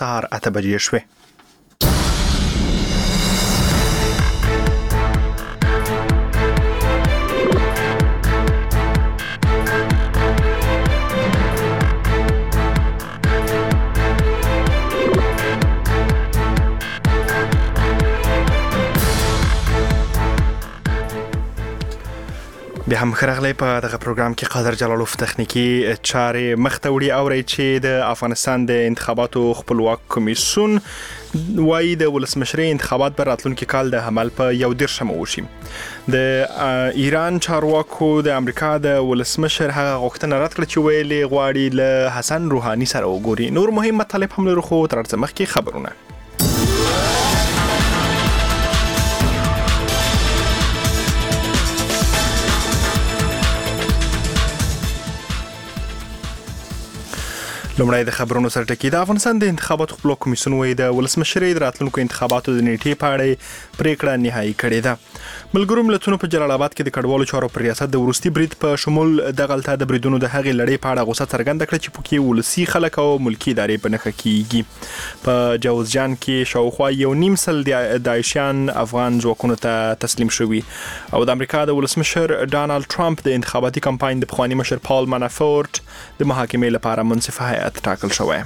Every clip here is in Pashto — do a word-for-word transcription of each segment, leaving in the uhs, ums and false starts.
سهار اته بجې شوې. بیا هم خرغلی په دغه پروګرام کې قادر جلالوف تخنیکی چارې مخته وړي اوري چې د افغانستان د انتخاباتو خپلواک کمیسیون وايي د ولسمشرۍ انتخابات پر راتلونکي کال د حمل په یو دیرشم وشي. د ایران چارواکو د امریکا د ولسمشر هغه غوښتنه رد کړه چې ویلي غواړي له حسن روحاني سره وګوري. نور مهم مطالب هم لرو خو تر څه مخکې خبرونه. لومړی د خبرونو سره ټکی. د افغانستان د انتخاباتو خپلواک کمیسیون وايي د ولسمشرۍ د راتلونکو انتخاباتو د نیټې په اړه پریکړه نهایی کړې ده. ملګرو ملتونو په جلال آباد کې د کډوالو چارو پر ریاست د ورستي برید په شمول دغلطه د بریدونو د هغې لړۍ په اړه غوسه څرګنده کړه چې پکې ولسي خلک او ملکی ادارې په نښه کیږي. په جوزجان کې شاوخوا یو نیم سل داعشیان افغان ځواکونو ته تسلیم شوي او د امریکا د ولسمشر ډانالډ ټرمپ د انتخاباتي کمپاین د پخواني مشر پال مانافورت د محاکمې لپاره منصف هیئت ټاکل شوی.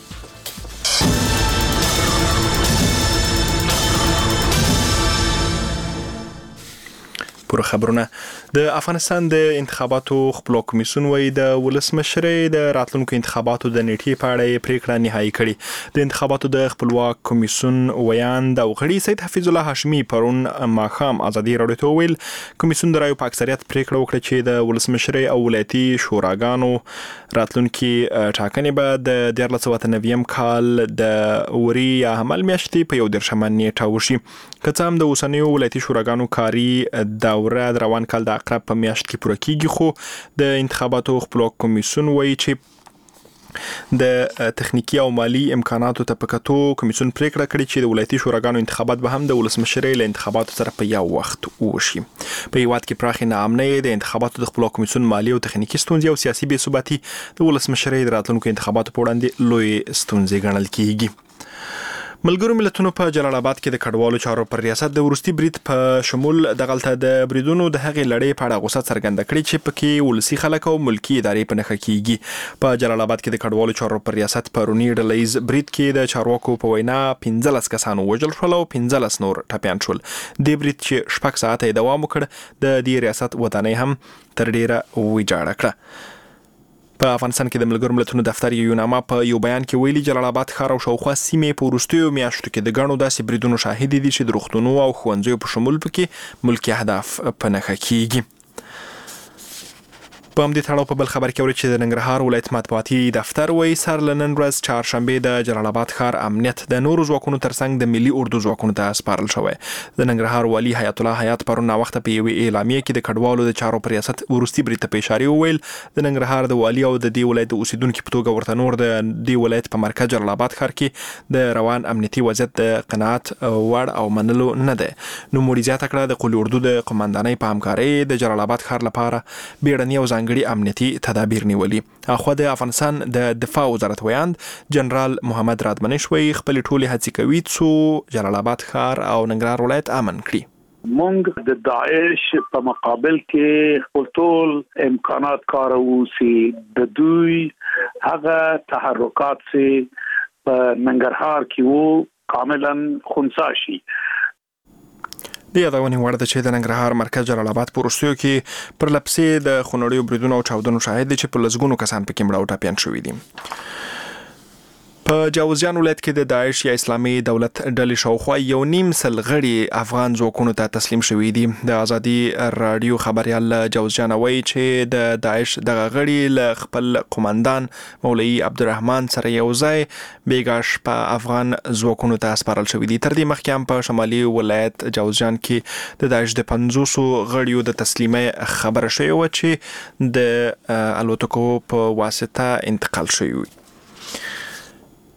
پوره خبرونه. د افغانستان د انتخاباتو خپلواک کمیسیون وايي د ولسمشرۍ د راتلونکو انتخاباتو د نیټې په اړه پریکړه نهایی کړې. د انتخاباتو د خپلواک کمیسیون ویاند او غړي سید حفیظ الله هاشمي پرون ماښام ازادي راډیو ته ویل کمیسیون د رایو په اکثریت پریکړه وکړه چې د ولسمشرۍ او ولایتي شوراګانو راتلونکي ټاکنې به د دیارلس سوه اته نوي کال د وري یا حمل میاشتې په یو دیرشمه نیټه وشي. که څه هم د اوسنیو ولایتي شوراګانو کاري دوره د روان کال د عقرب په میاشت کې پوره کیږي خو د انتخاباتو خپلواک کمیسیون وایي چې د تخنیکی او مالی امکاناتو ته په کتو کمیسیون پریکړه کړې چې د ولایتي شوراګانو انتخابات به هم د ولسمشرۍ له انتخاباتو سره په یو وخت وشي. په هیواد کې پراخې ناامنۍ د انتخاباتو د خپلواک کمیسیون مالی او تخنیکی ستونزې او سیاسي بې ثباتي د ولسمشرۍ د راتلونکو انتخاباتو په وړاندې لوی ستونزې ګڼل کیږي. ملګرو ملتونو په جلال آباد کې د کډوالو چارو پر ریاست د ورستي برید په شمول دغلطه د بریدونو د هغې لړۍ په اړه غوسه څرګنده کړې چې پکې ولسي خلک او ملکی ادارې په نښه کیږي. په جلال آباد کې د کډوالو چارو پر ریاست پرونی ډلهییز برید کې د چارواکو په وینا پنځلس کسان وژل شول او پنځلس نور ټپیان شول. د برید چې شپږ ساعته یې دوام وکړ د دې ریاست ودانۍ هم تر ډیره ویجاړه کړه. په افغانستان کې د ملګرو ملتونو دفتر یو نامه په یو بیان کې ویلي جلال آباد ښار او شاوخوا سیمې په وروستیو میاشتو کې د ګڼو داسې بریدونو شاهد دي چې د روغتونونو او ښوونځیو په شمول پکې ملکي اهداف په نښه کیږي. په همدې تړاو په بل خبر کې اوري چې د ننګرهار ولایت مطبوعاتي دفتر وایي سر له نن ورځ چهارشنبې د جلال آباد ښار امنیت د نورو ځواکونو ترڅنګ د ملي اردو ځواکونو ته سپارل شوی. د ننګرهار والي حیات الله حیات پرون ناوخته په یوې اعلامیې کې د کډوالو د چارو پر ریاست ورستي برید ته په اشاره وویل د ننګرهار د والي او د دې ولایت د اوسیدونکو په توګه ورته نور د دې ولایت په مرکز جلال آباد ښار کې د روان امنیتي وضعیت د قناعت وړ او منلو نه ده. نوموړي زیاته کړه د قلي اردو د قومندانۍ په همکارۍ د جلال آباد ښار لپاره بیړني او ځانګړي امنیتي تدابیر نیولي. اخو د افغانستان د دفاع وزارت ویاند جنرال محمد رادمنش وایي خپل ټولې هڅې کوي څو جلال آباد ښار او ننګرهار ولایت امن کړي. مونږ د داعش په مقابل کې خپل ټول امکانات کاروو چې د دوی هغه تحرکات چې په ننګرهار کې وو کاملا خنثی شي. د یادونې وړ ده چې د ننګرهار مرکز جلال آباد په وروستیو کې پر لپسې د خونړیو بریدونو او چاودنو شاهد دي چې په لسګونو کسان پکې مړه او ټپیان شوي دي. په جوزجان ولایت کې د داعش یا اسلامي دولت ډلې شاوخوا یو نیم سل غړي افغان ځواکونو ته تسلیم شوي دي. د ازادي راډیو خبريال جوزجان وایي چې د داعش دغه غړي له خپل قومندان مولوي عبدالرحمن سره یو ځای بیګاش په افغان ځواکونو ته سپارل شوي دي. تر دې مخکې هم په شمالي ولایت جوزجان کې د داعش د پنځوسو غړیو د تسلیمۍ خبره شوې وه چې د الوتکو په واسطه انتقال شوي وي.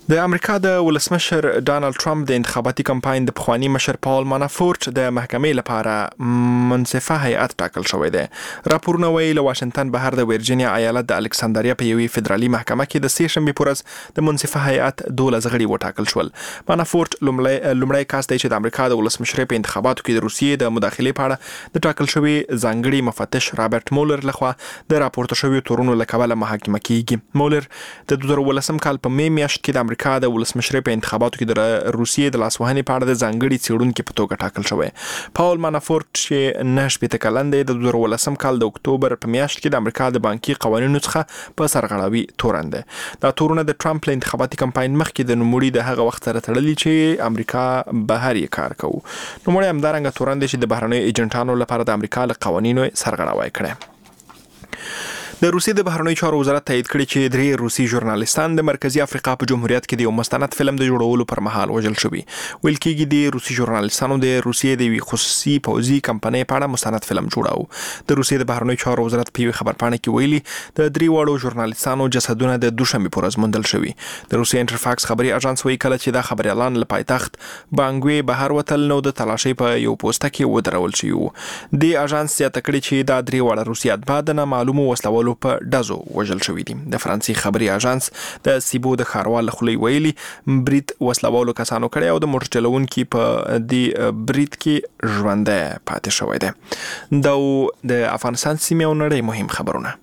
د امریکا د ولسمشر ډانلډ ټرمپ د انتخاباتي کمپاین د پخوانی مشر پاول مانافورت د محکمې لپاره منصفه هیئت ټاکل شوی دی. راپورونه وایي له واشنگټن بهر د ویرجینیا ایالت د الکساندریا په یوې فدرالي محکمه کې د سې شنبې په ورځ د منصفه هیئت دولس غړي وټاکل شول. مانافورت لومړی لومړی کس دی چې د امریکا د ولسمشر په انتخاباتو کې د روسیې د مداخلې په اړه د ټاکل شوی ځانګړي مفتش رابرټ مولر لخوا د راپورته شوی تورونو له کبله محاکمه کیږي. مولر د دوه زره ولسم کال په می میاشت کې د امریکا د ولسمشر په انتخاباتو کې د روسیې د لاسوهنې په اړه د ځانګړي څېړونکي په توګه ټاکل شوی. پاول مانافورت چې نه شپېته کلن دی د دوه زره ولسم کال د اکتوبر په میاشت کې د امریکا د بانکي قوانینو څخه په سرغړاوي تورن دی. دا تورونه د ټرمپ له انتخاباتي کمپاین مخکې د نوموړي د هغه وخت سره تړلي چې امریکا بهر یې کار کوي. نوموړي همدارنګه تورن دی چې د بهرنیو ایجنټانو لپاره د امریکا له قوانینو سرغړاوی کړی. د روسیې د بهرنیو چارو وزارت تایید کړی چې درې روسي ژورنالیستان د مرکزی افریقا په جمهوریت کې د یو مستند فلم د جوړولو پر مهال وژل شوي. ویل کېږي د روسي ژورنالیستانو د روسیې د یوې خصوصي پوځي کمپنۍ په اړه مستند فلم جوړاو. د روسیې د بهرنیو چارو وزارت په یوې خبرپاڼه کې ویلي د درې واړو ژورنالیستانو جسدونه د دوشنبې په ورځ موندل شوي. د روسیې انټرفاکس خبري اژانس وایي کله چې دا خبريالان له پایتخت بانګوي بهر وتل نو د تلاشۍ په یو پوسټه کې ودرول شوي وو. د اژانس زیاته کړې چې دا درې واړه روسي اتباع د نامعلومو وسلوالو په ډزو وژل شوي دي. د فرانسې خبري اژانس د سیبو د ښاروال له خولې ویلي برید وسلوالو کسانو کړی او د موټر چلوونکي په دې برید کې ژوندی پاتې شوی دی. دا د افغانستان سیمې او نړۍ مهم خبرونه.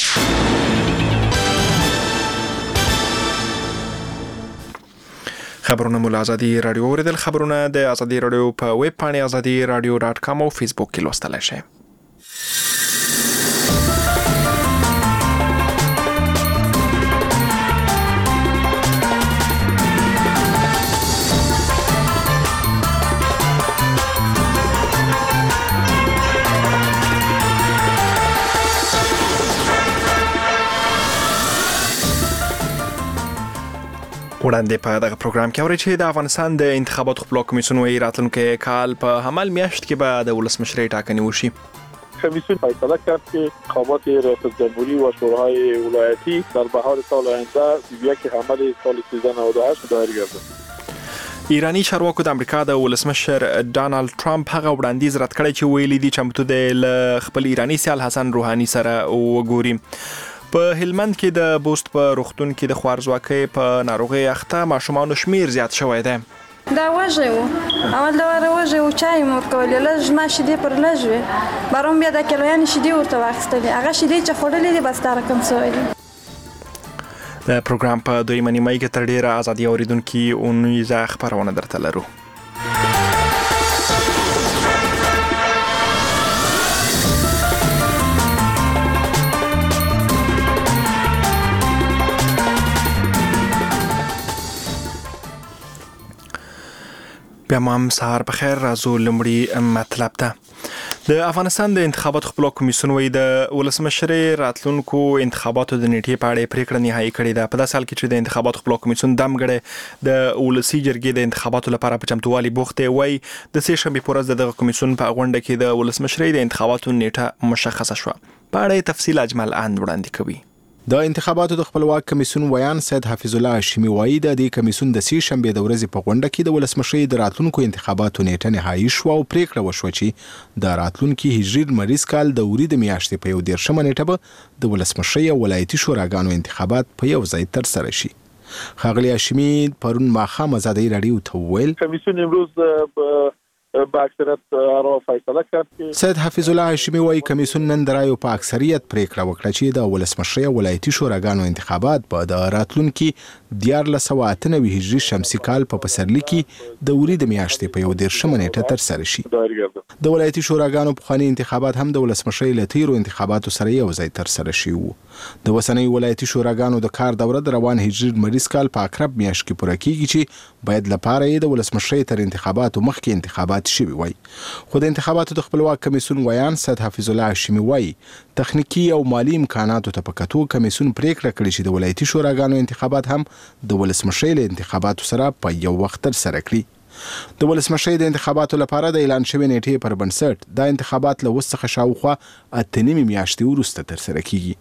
خبرونه مو له ازادي راډیو اوریدل. خبرونه د ازادي راډیو په ویب پاڼې ازادي راډیو ډاټ کام او فیسبوک کې لوستلی شئ. وړاندې په دغه پروګرام کې اورئ چې د افغانستان د انتخاباتو خپلواک کمیسیون وايي راتلونکي کال په حمل میاشت کې به د ولسمشرۍ ټاکنې وشي. کمیسیون فیصله کرد که انتخابات ریاست جمهوری و شورای ولایتی در بهار سال آینده یک حمل سال سیزده نود و هشت دایر گردد. ایرانی چارواکو د امریکا د ولسمشر ډانلډ ټرمپ هغه وړاندیز رد کړی چې ویلي دي چمتو دی له خپل ایرانی سیال حسن روحاني سره وګوري. په هلمند کې د بوست په روغتون کې د خوارځواکۍ په ناروغۍ اخته ماشومانو شمیر زیات شوی دی. دا وږی و اول دا وره وږی و چای مې ورکولې لږ ما شیدې پر لږ وې بارون بیا دا کیلویانې شیدې ورته واخیستلې هغه شیدې چې خوړلې دي بس دا رقم سوی دی. د پروګرام په دویمه نیمایي کې تر ډیره ازادي اوریدونکي اونیزه خبرونه درته لرو. بیا مام سهار بخیر. راځو لومړی مطلب ته. د افغانستان د انتخاباتو خپلواک کمیسیون وايي د ولسمشرۍ راتلونکو انتخاباتو د نیټې په اړه پریکړه نهایی کړې ده. په داسې حال کې چې د انتخاباتو خپلواک کمیسیون دمګړی د ولسي جرګې د انتخاباتو لپاره په چمتووالي بوخت دی. وايي د سې شنبې په ورځ د دغه کمیسیون په غونډه کې د ولسمشرۍ د انتخاباتو نیټه مشخصه شوه. په اړه تفصیل اجمل اند وړاندې کوي. د انتخاباتو د خپلواک کمیسیون ویان سید حفیظ الله هاشمي وایي د دې کمیسیون د سې شنبې د ورځې په غونډه کې د ولسمشرۍ د راتلونکو انتخاباتو نیټه نهایی شوه او پریکړه وشوه چې د راتلونکي هجري لمریز کال د ورید میاشتې په یو دېرشمه نیټه به د ولسمشرۍ او ولایتي شوراګانو انتخابات په یو ځای ترسره شي. ښاغلي هاشمي پرون ماښام ازادي راډیو ته وویل کمیسیون امروز با اکثریت را فیصله کرد. سید حفیظ الله هاشمي وایي کمیسیون نن د رایو په اکثریت پریکړه وکړه چې د ولسمشرۍ او ولایتي شوراګانو انتخابات به د راتلونکي دیارلس سوه اته نوي هجري شمسي کال په پسرلي کې د ورید میاشتې په یو دېرشمه نیټه ترسره شي. د ولایتي شوراګانو پخواني انتخابات هم د ولسمشرۍ له تیرو انتخاباتو سره یو ځای ترسره شوي وو. د اوسنیو ولایتي شوراګانو د کار دوره د روان هجري لمریز کال په اقرب میاشت کې پوره کیږي چې باید لپاره یې د ولسمشرۍ تر انتخاباتو مخکې انتخابات شوي وای. خو د انتخاباتو د خپلواک کمیسیون ویان سید حفیظ الله هاشمي وایي تخنیکی او مالی امکاناتو ته په کتو کمیسیون پریکړه کړې چې د ولایتي شوراګانو انتخابات هم د ولسمشرۍ له انتخاباتو سره په یو وخت ترسره کړي. د ولسمشرۍ د انتخاباتو لپاره د اعلان شوی نیټې پر بنسټ دا انتخابات له اوس څخه شاوخوا اته نیمې میاشتې وروسته ترسره کیږي.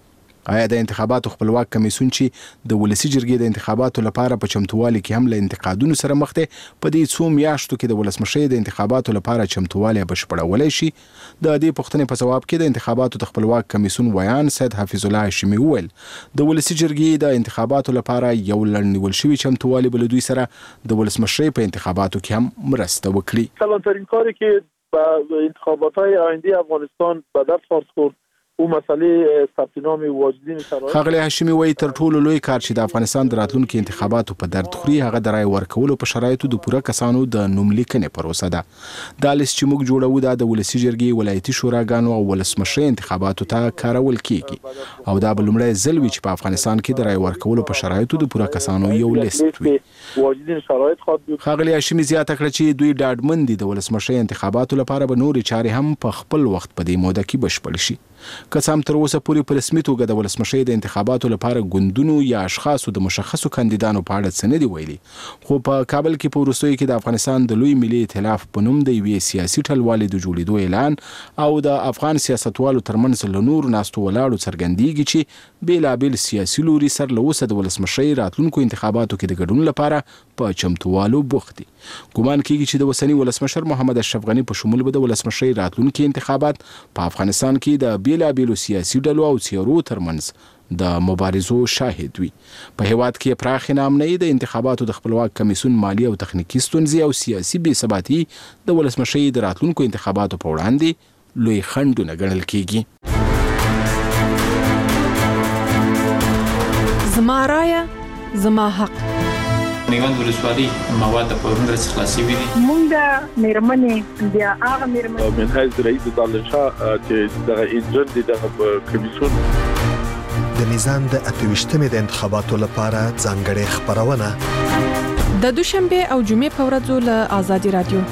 آیا د انتخاباتو خپلواک کمیسیون چې د ولسی جرګې د انتخاباتو لپاره په چمتووالي کې هم له انتقادونو سره مخ دی په دې څو میاشتو کې د ولسمشر د انتخاباتو لپاره چمتووالی بشپړولی شي؟ د دې پوښتنې په ځواب کې د انتخاباتو د خپلواک کمیسیون ویان سید حفیظ الله هاشمي وویل د ولسی جرګې د انتخاباتو لپاره یو لړنیول شوی چمتووالی بل دوی سره د ولسمشر په انتخاباتو کې هم مرسته وکړي. کلانترین کاری که با انتخابات‌های آینده افغانستان به دست خواهد خورد او مسئله ثبت نام واجدین شرایط. ښاغلی هاشمي وایي تر ټولو لوی کار چې د افغانستان د راتلونکي انتخاباتو په درد خوري هغه د رای ورکولو په شرایطو د پوره کسانو د نوم لیکنې پروسه ده. دا لیست چې موږ جوړوو دا د ولسي جرګې ولایتي شوراګانو او ولسمشر انتخاباتو ته کارول کیږي او دا به لومړی ځل وي چې په افغانستان کې د رای ورکولو په شرایطو د پوره کسانو یو لیست وي. واجدین شرایط خواهد بود. ښاغلی هاشمي زیاته کړه چې دوی ډاډمن دي د ولسمشر انتخاباتو لپاره به نورې چارې هم په خپل وخت په دې موده کې بشپړ شي. که څه هم تر اوسه پورې په رسمي توګه د ولسمشر د انتخاباتو لپاره ګوندونو یا اشخاصو د مشخصو کاندیدانو په اړه څه نه دي ویلي، خو په کابل کې په وروستیو کې د افغانستان د لوی ملي ائتلاف په نوم د یوې سیاسي ټلوالې د جوړېدو اعلان او د افغان سیاستوالو ترمنځ له نورو ناستو ولاړو څرګندېږي چې بېلابېل سیاسي لوري سر له اوسه د ولسمشر راتلونکو انتخاباتو کې د ګډون لپاره په چمتووالو بوخت دي. ګومان کېږي چې د اوسني ولسمشر محمد اشرف غني په شمول به د ولسمشر راتلونکي انتخابات په افغانستان کې د بېلابېلو سیاسي ډلو او څېرو ترمنځ د مبارزو شاهد وي. په هیواد کې پراخې ناامنۍ د انتخاباتو د خپلواک کمیسیون مالي او تخنیکي ستونزې او سیاسي بې ثباتي د ولسمشر د راتلونکو انتخاباتو په وړاندې لوی خنډونه ګڼل کېږي. زما رایه زما حق. میوند ولسوالۍ مواد په پرون ورځ خلاصي وي. مونږ د میرمنې بیا هغه میرمنې من حیث رئیس دالشاه چې دغه انجن د کمیسیون د میزان د اتويشتمې د انتخاباتو لپاره ځانګړې خبرونه د دوشنبه او جمعې په ورځو له آزادي رادیو.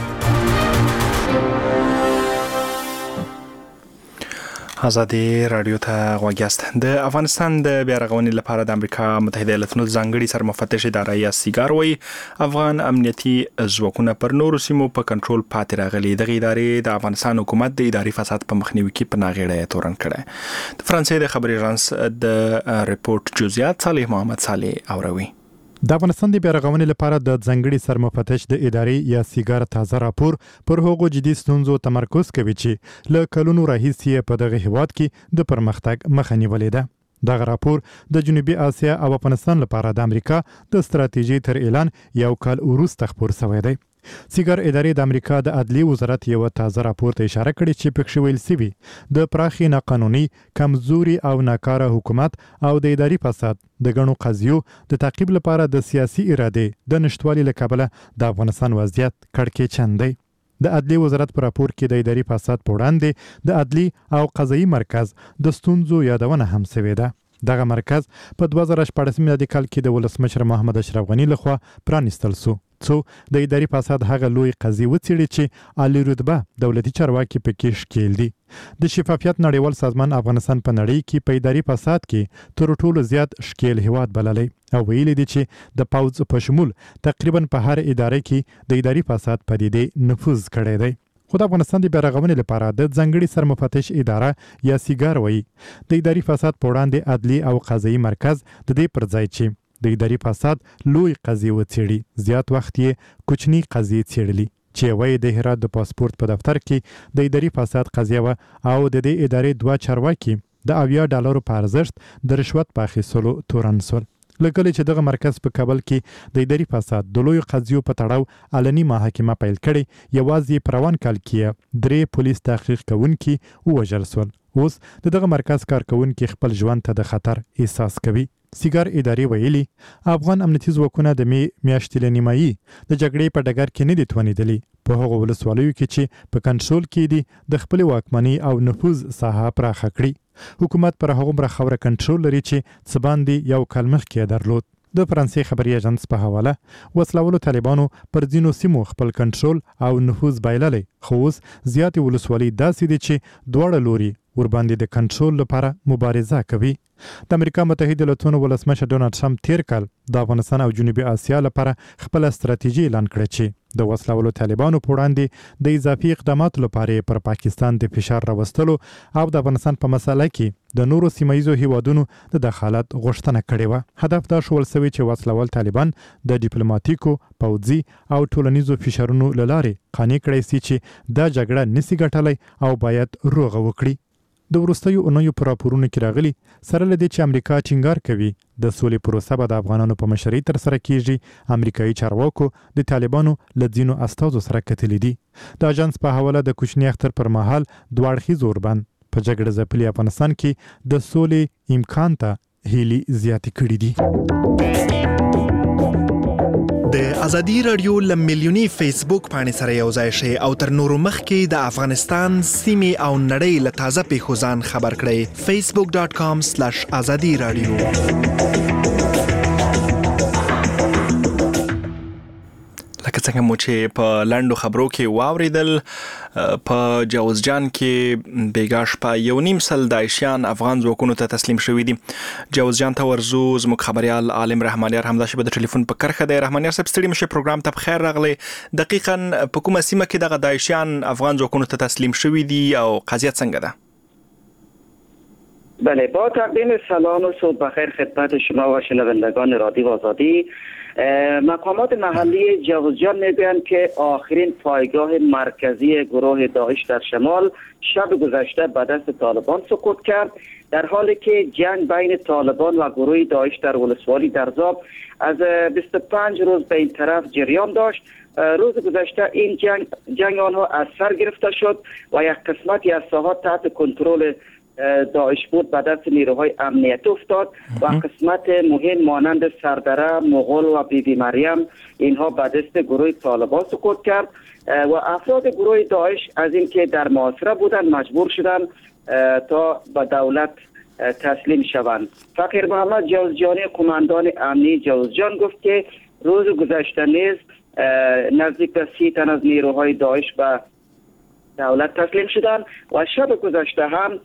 آزادي رادیو ته غوږیاست. د افغانستان د بیارغونې لپاره د امریکا متحده ایالاتونو ځانګړي سرمفتش اداره یا سیګار وایي افغان امنیتي ځواکونه پر نورو سیمو په کنټرول پاتې راغلي. دغه ادارې د افغانستان حکومت د اداري فساد په مخنیوي کې په ناغېړه تورن کړی. د فرانسې د خبري اژانس د ریپورت جزئیات صالح محمد صالح اوروي. د افغانستان د بیارغونې لپاره د ځانګړي سرمفتش د ادارې یا سیګار تازه راپور پر هغو جدي ستونزو تمرکز کوي چې له کلونو راهیسې په دغه هیواد کې د پرمختګ مخه نیولې ده. دغه راپور د جنوبي اسیا او افغانستان لپاره د امریکا د ستراتیژي تر اعلان یو کال وروسته خپور شوی دی. سیګار ادارې د امریکا د عدلي وزارت یو تازه راپور ته اشاره کړې چې پکې ویل شوی د پراخي ناقانوني، کمزوري او ناکاره حکومت او د اداري فساد د غنو قضیو د تعقیب لپاره د سیاسي اراده د نشټوالي له کبله د افغانستان وضعیت کړکېچن دی. د عدلي وزارت په راپور کې د اداري فساد په وړاندې د عدلي او قضایي مرکز د ستونزو یادونه هم شوې ده. دغه مرکز په دوه زره شپاړس میلادي کال کې د ولسمشر محمد اشرف غني لخوا پرانیستل شو څو د اداري فساد هغه لوی قضیې وڅېړي چې عالی رتبه دولتي چارواکي پکې ښکېل دي. د شفافیت نړیوال سازمان افغانستان په نړۍ کې په اداري فساد کې تر ټولو زیات ښکېل هیواد بللی او ویلي دي چې د پوځ په شمول تقریبا په هر ادارې کې د اداري فساد پدیدې نفوذ کړی دی. خو د افغانستان د بیارغونې لپاره د ځانګړي سرمفتش اداره یا سیګار وایي د اداري فساد په وړاندې عدلي او قضایي مرکز د دې پر ځای چې د اداري فساد لوی قضیې وڅېړي زیات وخت یې کوچني قضیې څېړلي چې وایي د هرات د پاسپورت په دفتر کې د اداري فساد قضیه وه او د دې ادارې دوه چارواکي د اویا ډالرو په ارزښت د رشوت په اخیستلو تورن شول. لکه چې دغه مرکز په کابل کې د اداري فساد د لویو قضیو په تړاو علني محاکمه پیل کړې یوازې په روان کال کې درې پولیس تحقیق کوونکي ووژل شول. اوس د دغه مرکز کارکوونکي خپل ژوند ته د خطر احساس کوي. سیګار ادارې ویلي افغان امنیتي ځواکونه د می میاشتې له نیمایي د جګړې په ډګر کې نه دي توانېدلي. په هغو ولسوالیو کې چې په کنټرول کې دي د خپلې واکمنۍ او نفوذ ساحه پراخه کړي. حکومت پر هغومره خاوره کنټرول لري چې څه باندې یو کال مخکې یې درلود. د فرانسې خبري اژانس په حواله وسلوالو طالبانو پر ځینو سیمو خپل کنټرول او نفوذ بایللی، خو اوس زیاتې ولسوالۍ داسې دي چې دواړه لوري ورباندې د کنټرول لپاره مبارزه کوي. د امریکا متحده ایالاتونو ولسمشر ډونالډ ټرمپ تیر کال د افغانستان او جنوبي اسیا لپاره خپل ستراتیژي اعلان کړه چې د وسلوالو طالبانو په وړاندې د اضافي اقداماتو لپاره پر پاکستان د فشار راوستلو او د افغانستان په مسله کې د نورو سیمایي هیوادونو د دخالت غوښتنه کړې و. هدف دا شول سوي چې وسلوال طالبان د ډیپلوماټیکو، پوځي او ټولنیزو فشارونو له لارې قانع کړي سي چې دا جګړه نسی ګټلای او باید روغه وکړي. د وروستیو اونیو پر راپورونو کې راغلي سره لدې چې امریکا ټینګار کوي د سولې پروسه به د افغانانو په مشرۍ تر سره کیږي. امریکایي چارواکو د طالبانو له ځینو استازو سره کتلي دي. د اژانس په حواله د کوچني اختر پر مهال دوه اړخیز اوربند په جګړه ځپلي افغانستان کې د سولې امکان ته هیلي زیاتې کړې دي. د ازادي رادیو له میلیوني فیسبوک باندې سره یو ځای شئ او تر نورو مخکې د افغانستان سیمې او نړۍ له تازه پیښو ځان خبر کړئ. فیسبوک ډاټ کام سلاش ازادي رادیو. لکه څنګه مو چې په لاندو خبرو کې واوریدل، په جوزجان کې بیګاش په یو نیم سل داعشیان افغان ځواکونو ته تسلیم شوي دي. جوزجان ته ورزو زموږ خبريال عالم رحمانیار همدا شی به د ټلیفون په کرخه دی. رحمانیار صاحب ستړي مشه پروګرام ته بخیر راغلی. دقیقاً په کومه سیمه کې دغه داعشیان افغان ځواکونو ته تسلیم شوي دي او قضیه څنګه ده؟ بله، با تقدیم سلام و صبح بخیر خدمت شما و شنوندگان رادیو آزادی. مقامات محلی جوزجان میگویند که آخرین پایگاه مرکزی گروه داعش در شمال شب گذشته به دست طالبان سقوط کرد، در حالی که جنگ بین طالبان و گروه داعش در ولسوالی درزاب از بیست و پنج روز به این طرف جریان داشت. روز گذشته این جنگ جنگ آنها از سر گرفته شد و یک قسمتی از ساحات تحت کنترل داعش بود به دست نیروهای امنیتی افتاد و قسمت مهم مانند سردره، مغول و بی بی مریم اینها به دست گروه طالبان سقوط کرد و افراد گروه داعش از اینکه در محاصره بودند مجبور شدند تا به دولت تسلیم شوند. فقیر محمد جوزجانی قماندان امنی جوزجان گفت که روز گذشته نیز نزدیک به سی تن از نیروهای داعش به دولت تسلیم شدند و شب گذشته هم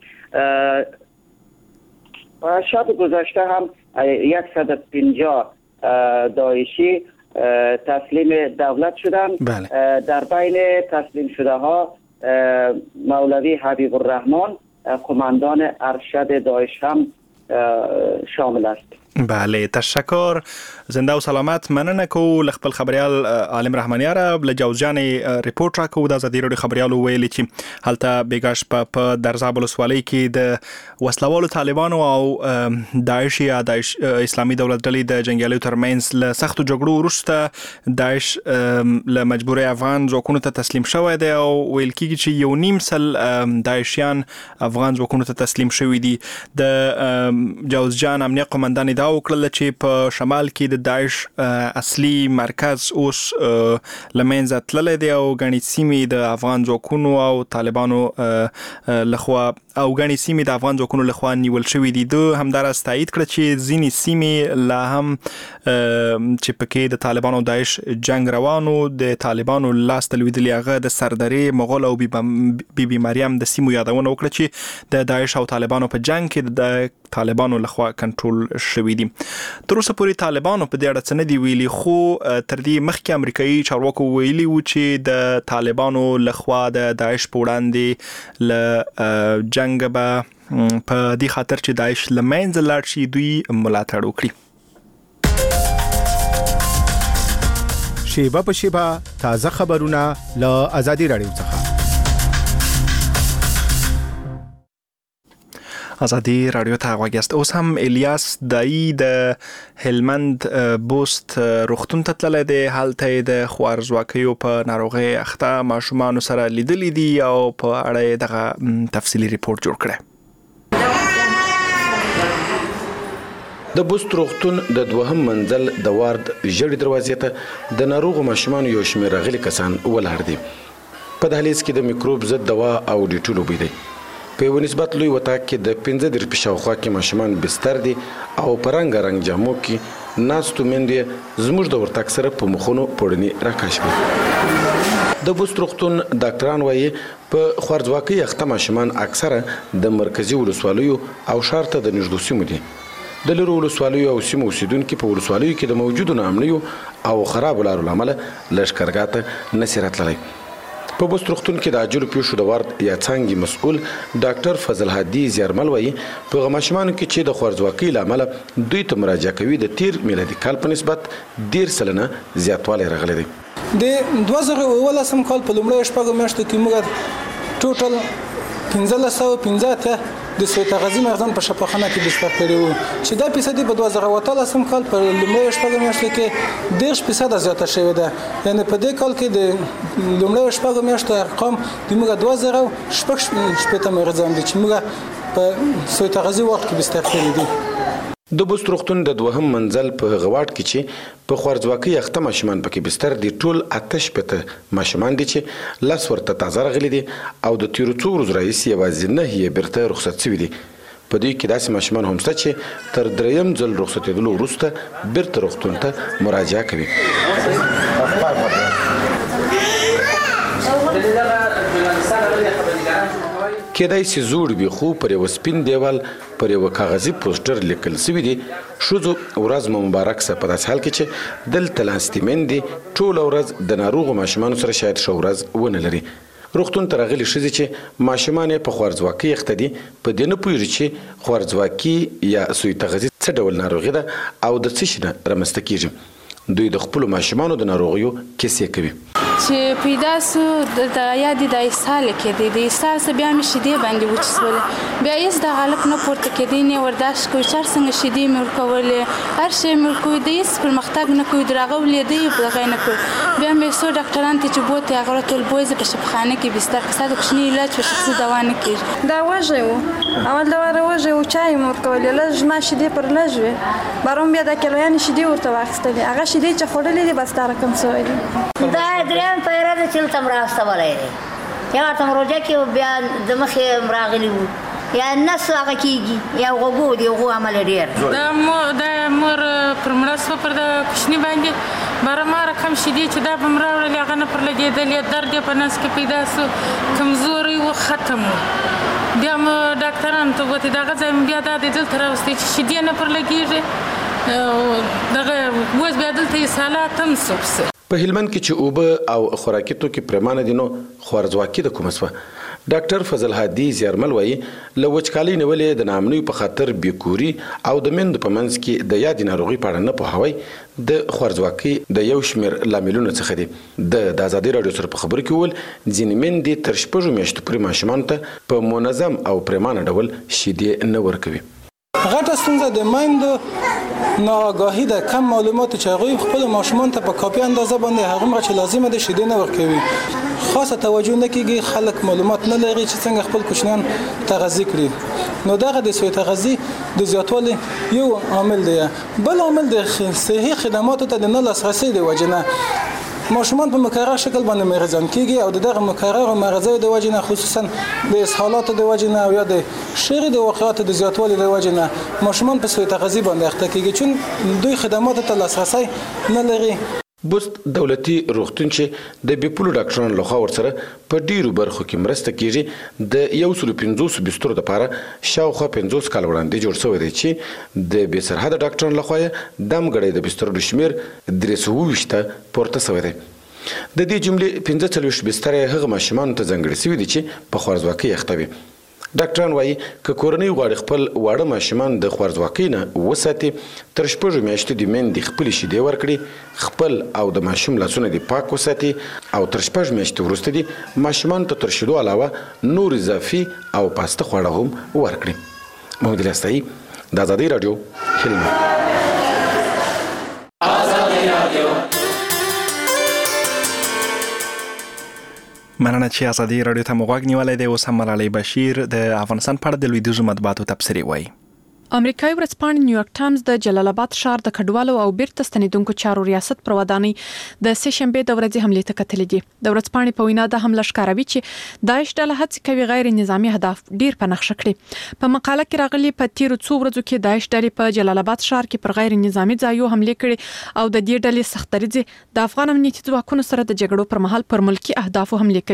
و شب گذشته هم صد و پنجاه داعشی تسلیم دولت شدند. بله. در بین تسلیم شده ها مولوی حبیب الرحمن قماندان ارشد داعش هم شامل است. بله، تشکر. زنده و سلامت. مننه کو خپل خبريال عالم رحمانیار له جوزجان ریپورت راکو د ازادي رادیو خبريال ویل چې هلته بیګاش په درزاب ولسوالۍ کې د وسلوالو طالبانو او داعش یا داعش اسلامي دولت ډلې د جنگیالیو ترمنځ له سختو جګړو وروسته داعش له مجبوري افغان ځواکونو ته تسلیم شوی دی او ویل کېږي چې یو نیم سل داعشیان افغان ځواکونو ته تسلیم شوي دي. د جوزجان امنیه قومندان دا وکړل چې په شمال کې د داعش اصلي مرکز اوس لمنځه تللی دی او غني سیمې د افغان ځواکونو او طالبانو لخوا او غني سیمې د افغان ځواکونو لخوا نیول شوې دي. دوی همدارس تایید کړ چې ځینې سیمې لا هم چې پکې د طالبانو او داعش جنگ روانو د طالبانو لاس ته لوېدلي هغه د سردرې، مغول او بی بی مریم د سیمو یادونه وکړه چې د داعش او طالبانو په جنگ کې د طالبانو لخوا کنټرول شوی دي. تر اوسه پورې طالبانو په دې اړه څه نه دی ویلي، خو تر دې مخکې امریکایي چارواکو ویلي و چې د طالبانو لخوا د داعش په وړاندې له جنگ به په دې خاطر چې داعش له منځه لاړ شي دوی ملاتړ وکړي. شیبه په شیبه تازه خبرونه له ازادي رادیو څخه. ازادي رادیو ته غواګست. اوس هم الیاس دای د هلمند بوست روغتون ته تللی دی. هلته د خوارزواکیو په ناروغۍ اخته ماشومان سره لیدلې دي او په اړه دغه تفصیلی ریپورت جوړ کړی. د بوست روغتون د دوهم منزل د وارد ژړې دروازې ته د ناروغو ماشومان یو شمېر راغلي کسان ولاړ دي. په دهلیز کې د میکروب ضد دوا او ډیټول وبې دی. په یو نسبت لوی وطاق کې د پنځه دېرش په شاوخوا کې ماشومان بستر دي او په رنګارنګ جامو کې ناستو میندې زموږ د ورتګ سره په مخونو پوړني راکاشوي. د بوست روغتون ډاکټران وایي په خوارزواکۍ اخته ماشومان اکثره د مرکزي ولسوالیو او ښار ته د نږدې سیمو دي. د لرو ولسوالیو او سیمو اوسیدونکو په ولسوالیو کې د موجودو ناامنیو او خراب لارو لامل لشکرګاه ته نشي راتللی. په بوست روغتون کې د عاجلو پیښو د وارد یا څانګې مسؤل ډاکټر فضل هادي زیارمل وایي په غماشمانو کې چې د خوارځواکۍ لامل دوی ته مراجعه کوي د تیر میلادي کال په نسبت ډیر سلنه زیاتوالی راغلی دی. د دوه زره اوولسم کال په لومړیو شپږو میاشتو کې موږ ټوټل پنځلس سوه پنځه اتیا د سویته غازي مغزن په شفاخانه کې بستر کړي وو چې دا فیصدي په دوه زره اتلسم کال په لومړیو شپږو میاشتو کې دېرش فیصده زیاته شوې ده. یعنې په دې کال کې د لومړیو شپږو میاشتو ارقام د موږ دوه زره شپږ شپېته مریضان دي چې موږ په سویته غازي واټ کې بستر کړي دي. د بوست روغتون د دوهم منزل په غواړ کې چې په خوارځواکۍ اخته ماشومان پکې بستر دي ټول اته شپېته ماشومان دي چې لاس ورته تازه راغلي دي او د تیرو څو ورځو راهیسې یوازې نه یې بیرته رخصت شوي دي. په دوی کې داسې ماشومان هم شته چې تر دریم ځل رخصتېدلو وروسته بیرته روغتون ته مراجعه کوي. کېدای شي زوړ وي خو پر یو سپین دیوال پر یو کاغذي پوسټر لیکل شوي دي ښځو ورځ مو مبارک سه په داسې حال کې چې دلته ناستې میندې ټوله ورځ د ناروغو ماشومانو سره شاید ښه ورځ ونه لري. روغتون ته راغلي ښځې چې ماشومان یې په خوارځواکۍ اخته دي په دې نه پوهېږي چې خوارځواکي یا سویته غذي څه ډول ناروغي ده او د څه شي نه رامنځته کېږي. دوی د خپلو ماشومانو د ناروغیو کیسې کوي چې پیدا سو د یادې د ایسال کې د ایسال سره بیا مې شیدې باندې وچسول بیا یې د غالب نه پورته کېدې نه ورداش کوي چار څنګه شیدې مې ورکولې هر شی مې ورکوي د هیڅ پرمختګ نه کوي دراغه ولیدې په دغه نه کوي. بیا مې څو ډاکټران ته چې بوتې هغه ټول بوزه په شفاخانه کې بستر کې ساده کوچنی علاج په شخصي دوا نه کېږي. دا وږی و اول دا واره وږی و چای مې ورکولې لږ ما شیدې پر لږ وې بارون بیا د کیلویانې شیدې ورته واخیستلې هغه شیدې چې خوړلې دي بس دا رقم شوی دی. دا درېیم پیره ده چې هلته م راوستولی دی یا ورته م روژه کې بیا د مخې م راغلي وو یا نس هغه کېږي یا غوږو د هغو عمل ډېر د مور پر مړه سوه پر د کوچني باندې بارماره کم شیدې چې دا به م راوړلې هغه نه پر لګېدلې درد یې په نس کې پیدا سو کمزوری و ختم و بیا م ډاکټرانو ته وتې دغه ځای م بیا دا دی دلته راوستې چې شیدې نه پر لګېږي دغه اوس بیا دلته اسهالات هم سوبسه. په هلمند کې چې اوبه او خوراکي توکي پرېمانه دي نو خوارځواکي د کومه سوه. ډاکټر فضل هادي زیارمل وایي له وچکالۍ نیولې د ناامنیو په خاطر بېکوري او د میندو په منځ کې د یادې ناروغۍ په اړه نه پوهاوی د خوارځواکۍ د یو شمېر لاملونو څخه دي. د د ازادۍ راډیو سره په خبرو کې وویل ځینې میندې تر شپږو میاشتو پورې ماشومانو ته په منظم او پرېمانه ډول شیدې نه ورکوي. غټه ستونزه د میندو ناآگاهي ده. کم معلومات چې هغوی خپل ماشومان ته په کافي اندازه باندې هغومره چې لازمه ده شیدې نه ورکوي. خاصه توجه نه کېږي خلک معلومات نه لري چې څنګه خپل کوچنیان تغذیه کړي. نو دغه د سویته غذي د زیاتوالي یو عامل دی. بل عامل د صحي خدماتو ته د نه لاسرسي د وجې نه ماشومان په مکرر شکل باندې مریضان کېږي او دغه مکرر مرضیو د وجې نه خصوصا د اسهالاتو د وجې نه او یا د شعري د واقعاتو د زیاتوالي د وجې نه ماشومان په سویته غذي باندې اخته کېږي چون دوی خدماتو ته لاسرسی نه لري. بوست دولتي روغتون چې د بیپولو ډاکټرانو لخوا ورسره په ډیرو برخو کې مرسته کیږي د یو سلو پنځوسو بسترو دپاره شاوخوا پنځوس کال وړاندې جوړ شوی دی چې د بې سرحده ډاکټرانو لخوا یې دم ګړی د بسترو د شمېر درې سوه اوویشته پورته شوی دی. د دې جملې پنځه څلوېښت بسترې هغه ماشومانو ته ځانګړي شوي دي چې په خوارځواکۍ اخته وي. ډاکټران وایي که کورنۍ غواړي خپل واړه ماشومان د خوارځواکۍ نه وساتي تر شپږو میاشتو د میندې خپلې شیدې ورکړي خپل او د ماشوم لاسونه دې پاک وساتي او تر شپږ میاشتې وروسته دې ماشومانو ته تر شیدو علاوه نور اضافي او پاسته خواړه هم ورکړي. محمد الیاستایي د ازادۍ راډیو هلمند. مننه چې ازادي راډیو ته مو غوږ نیولی دی. اوس هم ملالۍ بشیر د افغانستان په اړه د لویدیځو مطبوعاتو تبصرې وایي. امریکایي ورځپاڼې نیویارک ټایمز د جلال آباد ښار د کډوالو او بیرته ستنیدونکو چارو ریاست پر ودانۍ د سه شنبې د ورځې حملې ته کتلې دي. د ورځپاڼې په وینا د حمله ښکاروي چې داعش ډله هڅې کوي غیر نظامي اهداف ډیر په نقشه کړي. په مقاله کې راغلي په تیرو څو ورځو کې داعش ډلې په جلال آباد ښار کې پر غیر نظامي ځایونو حملې کړي او د دې ډلې سختریزي د افغان امنیتي ځواکونو سره د جګړو پر مهال پر ملکی اهدافو حملې کوي.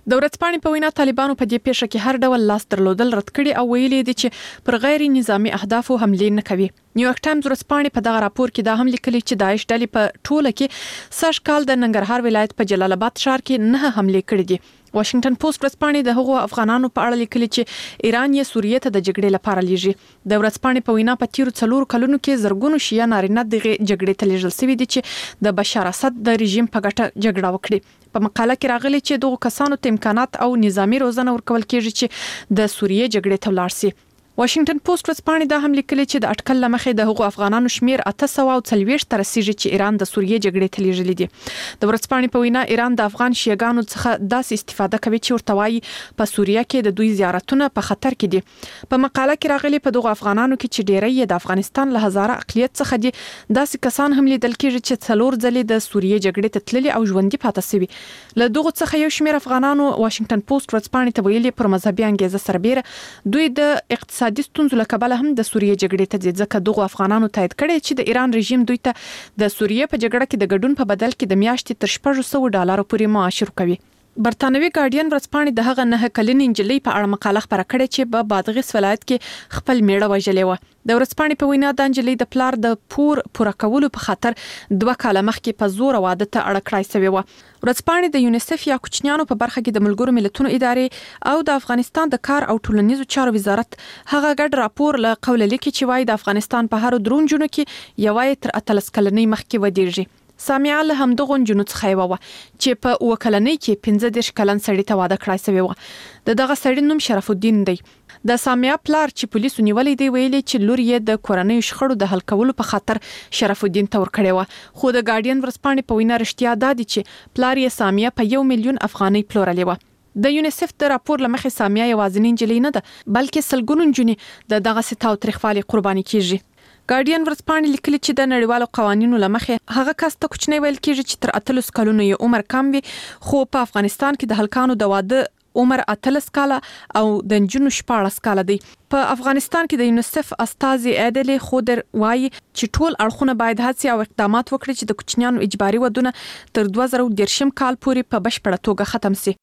د ورځپاڼې په وینا طالبانو په دې پیښه کې هر ډول لاس درلودل رد کړي او ویلي دي چې پر غیر نظامی اهدافو حملې نه کوي. نیویارک ټایمز ورځپاڼې په دغه راپور کې دا هم لیکلي چې داعش ډلې په ټوله کې سږ کال د ننګرهار ولایت په جلال آباد ښار کې نه حملې کړې دي. واشنگټن پوسټ ورځپاڼې د هغو افغانانو په اړه لیکلي چې ایران یې سوریې ته د جګړې لپاره لیږي. د ورځپاڼې په وینا په تیرو څلورو کلونو کې زرګونو شیعه نارینه دغه جګړې ته لیږل شوي دي چې د بشار اسد د رژیم په ګټه جګړه وکړي. په مقاله کې راغلي چې دغه کسانو ته امکانات او نظامی روزنه ورکول کېږي چې د سوریې جګړې ته ولاړ شي. واشنگټن پوسټ ورځپاڼې دا هم لیکلي چې د اټکل لمخې د هغو افغانانو شمیر اته سوه او څلوېښت ته رسیږي چې ایران د سوریې جګړې ته لیږلي دي. د ورځپاڼې په وینا ایران د افغان شیعاګانو څخه داسې استفاده کوي چې ورته وایي په سوریه کې د دوی زیارتونه په خطر کې دي. په مقاله کې راغلي په دغو افغانانو کې چې ډیری یې د افغانستان له هزاره اقلیت څخه دي، داسې کسان هم لیدل کېږي چې څلور ځلې د سوریې جګړې ته تللي او ژوندي پاتې شوي. له دغو څخه یو شمیر افغانانو واشنگټن پوسټ ورځپاڼې ته ویلي پر مذهبي انګیزه سربېره دوی د اقتصادي ستونزو له بل هم د سوریې جګړې ته ځي، ځکه دغه افغانانو تایید کړي چې د ایران رژیم دوی ته د سوریې په جګړه کې د ګډون په بدل کې د میاشتې تر شپږ سوه ډالرو پورې معاش ورکوي. برتانوي ګارډین ورځپاڼې د هغه نه کلنې نجلۍ په اړه مقاله خپره کړې چې په بادغیس ولایت کې خپل میړه وژلې و. د ورځپاڼې په وینا د نجلۍ د پلار د پور پوره کولو په خاطر دوه کاله مخکې په زور واده ته اړه کړای شوې و. ورځپاڼې د یونیسف یا کوچنیانو په برخه کې د ملګرو ملتونو ادارې او د افغانستان د کار او ټولنیزو چارو وزارت هغه ګډ راپور له قوله لیکي چې وايي د افغانستان په هر درونجونو کې یوای تر اتلس کلنۍ مخکې ودیږي. سامیه له همدغه جنونو څخه یو و چې په اوه کلنۍ کې پنځه دېرش کلن سړي ته واده کړای شوی و. د دغه سړي نوم شرف الدین دی. د سامیه پلار چې پولیسو نیولې دی ویلي چې لور یې د کورنۍ شخړو د حل کولو په خاطر شرف الدین ته ورکړې و، خو د ګارډین ورځپاڼې په وینا رښتیا دا دی چې پلار یې سامیه په یو میلیون افغانۍ پلورلې و. د یونیسف د راپور لمخې سامیه یوازینۍ نجلۍ نه ده بلکې سلګونو نجونې د دغه ستاو تاریخوالي قرباني کیږي. ګارډین ورځپاڼې لیکلي چې د نړیوالو قوانینو لمخې هغه کس ته کوچنی ویل کېږي چې تر اتلس کلونو یې عمر کم وي، خو په افغانستان کې د هلکانو د واده عمر اتلس کاله او د نجونو شپاړس کاله دی. په افغانستان کې د یونیسف استازي عادل خودر وایي چې ټول اړخونه باید هڅې او اقدامات وکړي چې د کوچنیانو اجباري ودونه تر دوه زره دېرشم کال پورې په بشپړه توګه ختم شي.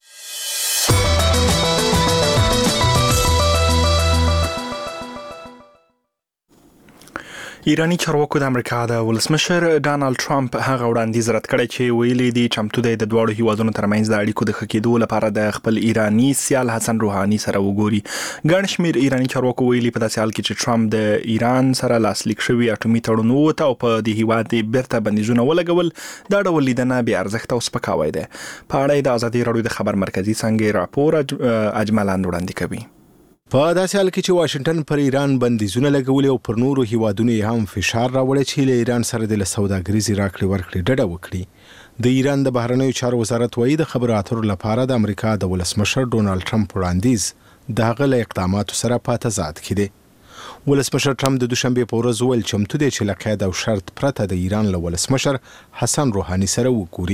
ایرانی چارواکو د امریکا د ولسمشر ډانلډ ټرمپ هغه وړاندیز رد کړی چې ویلي دي چمتو دی د دواړو هیوادونو ترمنځ د اړیکو د ښه کېدو لپاره د خپل ایرانی سیال حسن روحاني سره وګوري. ګڼ شمېر ایرانی چارواکو ویلي په داسې حال کې چې ټرمپ د ایران سره لاسلیک شوي اټومي تړون ووته او په دې هیواد بیرته بندیزونه ولګول، دا ډول لیدنه بې ارزښته او سپکاوی دی. په اړه د ازادي راډیو د خبر مرکزي څانګې راپور اجملاند وړاندې کوي. په داسې حال کې چې واشنگټن پر ایران بندیزونه لګولي او پر نورو هیوادونو هم فشار راوړی چې له ایران سره د سوداګریزي راکړې ورکړې ډډه وکړي، د ایران د بهرنیو چارو وزارت وایي د خبرو اترو لپاره د امریکا د ولسمشر ډونالډ ټرمپ وړاندیز د هغه له اقداماتو سره په تضاد کې دی. ولسمشر ټرمپ د دوشنبه په ورځ ویل چمتو دی چې له قید او شرط پرته د ایران له ولسمشر حسن روحاني سره وګوري.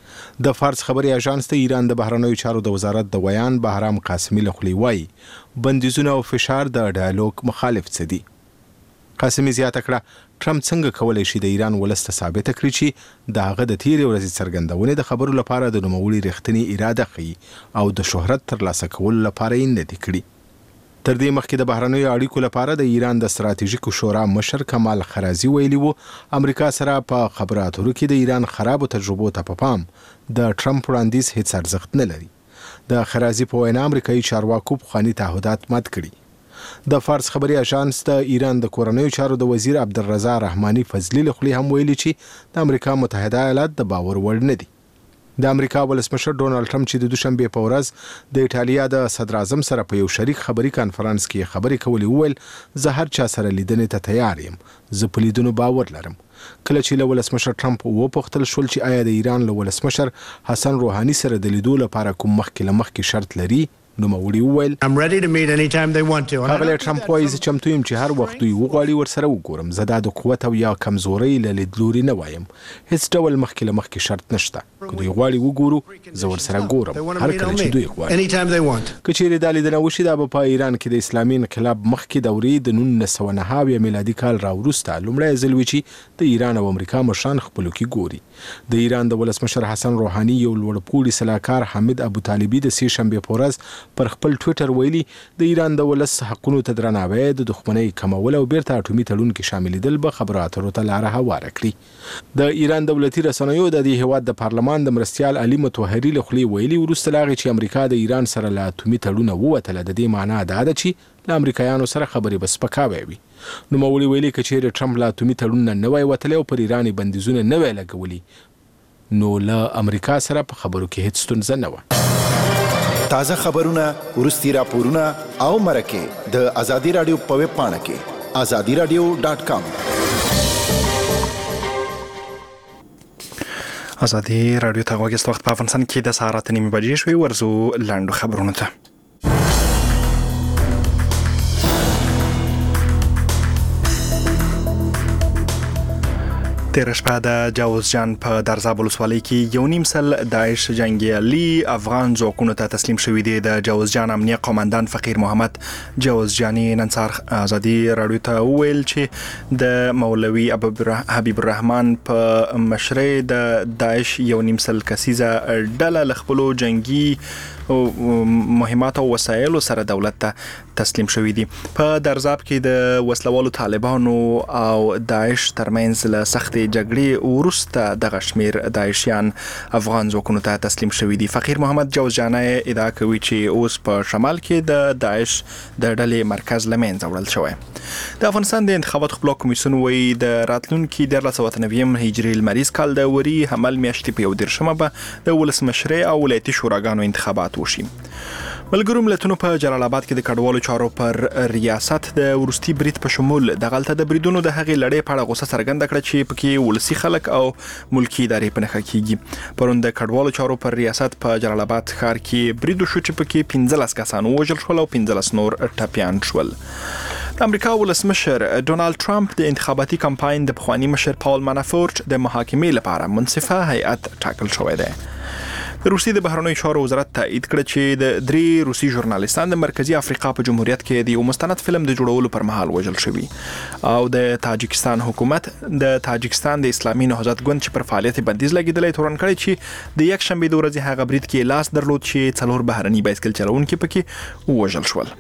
د فارس خبري اژانس ته ایران د بهرنیو چارو د وزارت د ویان بهرام قاسمي له خولې وایي بندیزونه او فشار د ډایالوګ مخالف څه دي. قاسمي زیاته کړه ټرمپ څنګه کولای شي د ایران ولسته ثابت کړي چې د هغه د تیرې ورځې څرګندونې د خبرو لپاره د نوموړي رښتینی اراده ښيي او د شهرت ترلاسه کولو لپاره یې نه دي کړي. تر دې مخکې د بهرنیو اړیکو لپاره د ایران د ستراتیژیکو شورا مشر کمال خرازي ویلي وو امریکا سره په خبرو اترو کې د ایران خرابو تجربو ته په پام د ټرمپ وړاندیز هیڅ ارزښت نه لري. د خرازي په وینا امریکایي چارواکو پخواني تعهدات مات کړي. د فارس خبري اژانس د ایران د کورنیو چارو د وزیر عبدالرضا رحماني فضلي له خولې هم ویلي چې د امریکا متحده ایالات د باور وړ نه دي. د امریکا ولسمشر ډونالډ ټرمپ چې د دوشنبه په ورځ د ایټالیا د صدر اعظم سره په یو شریک خبري کانفرنس کې خبري کولې وویل زه هر چا سره لیدنې ته تیار یم، زه په لیدنو باور لرم. کله چې له ولسمشر ټرمپ وپوښتل شول چې آیا د ایران له ولسمشر حسن روحاني سره د لیدو لپاره کوم مخکې له مخکې شرط لري، نو موري وویل هغه ټرمپ وایي چې چمتو یم چې هر وخت دوی وغواړي ورسره وګورم، زه دا د قوت او یا کمزورۍ له لیدلوري نه وایم، هیڅ ډول مخکې له مخکې شرط نشته. که دوی غواړي وګورو زه ورسره ګورم هر کله چې دوی غواړي. که چیرې دا لیدنه وشي دا به په ایران کې د اسلامي انقلاب مخکې دورې د نولس سوه نهه اویا میلادي کال راوروسته لومړی ځل وي چې د ایران او امریکا مشران خپلو کې ګوري. د ایران د ولسمشر حسن روحاني یو لوړپوړي سلاکار حامد ابوطالبي د سې شنبې په ورځ پر خپل ټویټر ویلي د ایران د ولس حقونو ته درناوی د دښمنۍ کمول او بیرته اټومي تړون کې شاملېدل به خبرو اترو ته لاره هواره کړي. د ایران دولتي رسنیو د دې هیواد د پارلمان د مرستیال علي مطهري له خولې ویلي وروسته له هغې چې امریکا د ایران سره له اټومي تړونه ووتله د دې معنا دا ده چې له امریکایانو سره خبرې به سپکاوی وي. نوموړي ویلي که چیرې ټرمپ له اټومي تړون نه نه وای وتلی او پر ایران یې بندیزونه نه وای لګولي نو له امریکا سره په خبرو کې هیڅ ستونزه نه وه. تازه خبرونه وروستي راپورونه او مرکې د ازادي راډیو په ویب پاڼه کې ازادي راډیو ډاټ کام. ازادي راډیو ته غوږ است. وخت په افغانستان کې د سهار اته نیمې بجې شوې. ورځو لاندو خبرونه ته. تیر شپه د جوزجان په درزاب ولسوالۍ کې یو نیم سل داعش جنګیالي افغان ځواکونو ته تسلیم شوي دي. د جوزجان امنیه قومندان فقیر محمد جوزجاني نن سهار ازادي راډیو ته وویل چې د مولوي حبیب الرحمن په مشرۍ د داعش یو نیم سل کسیزه ډله له خپلو جنګي مهمات او وسایلو سره دولت ته تسلیم شوي دي. په درزاب کې د وسلوالو طالبانو او داعش ترمنځ له سختې جګړې وروسته دغه شمیر داعشیان افغان ځواکونو ته تسلیم شوي دي. فقیر محمد جوزجانی ادعا کوي چې اوس په شمال کې د داعش د ډلې مرکز له منځه وړل شوی. د افغانستان د انتخاباتو خپلواک کمیسیون وایي د راتلونکي دیارلس سوه اته نوي هجري لمریز کال د وري حمل میاشتې په یو دېرشمه به د ولسمشرۍ او ولایتي شوراګانو انتخابات وشي. ملګرو ملتونو په جلال آباد کې د کډوالو چارو پر ریاست د ورستي برید په شمول د غلطه د بریدونو د هغې لړۍ په اړه غوسه څرګنده کړه چې پکې ولسي خلک او ملکی ادارې په نښه کیږي. پرون د کډوالو چارو پر ریاست په جلال آباد ښار کې برید وشو چې پکې پنځلس کسان ووژل شول او پنځلس نور ټپیان شول. د امریکا ولسمشر ډونالد ټرمپ د انتخاباتي کمپاین د پخوانی مشر پاول مانافورت د محاکمې لپاره منصفه هیئت ټاکل شوی دی. د روسیې د بهرنیو چارو وزارت تایید کړ چې د درې روسي ژورنالیستان د مرکزی افریقا په جمهوریت کې د یو مستند فلم د جوړولو پر مهال وژل شوي. او د تاجکستان حکومت د تاجکستان د اسلامي نهضت ګوند چې پر فعالیت بندیز لګیدلی تورن کړی چې د یک شنبې د ورځې هغه برید کې لاس درلود چې څلور بهرني بایسکل چلوونکي پکې ووژل شول.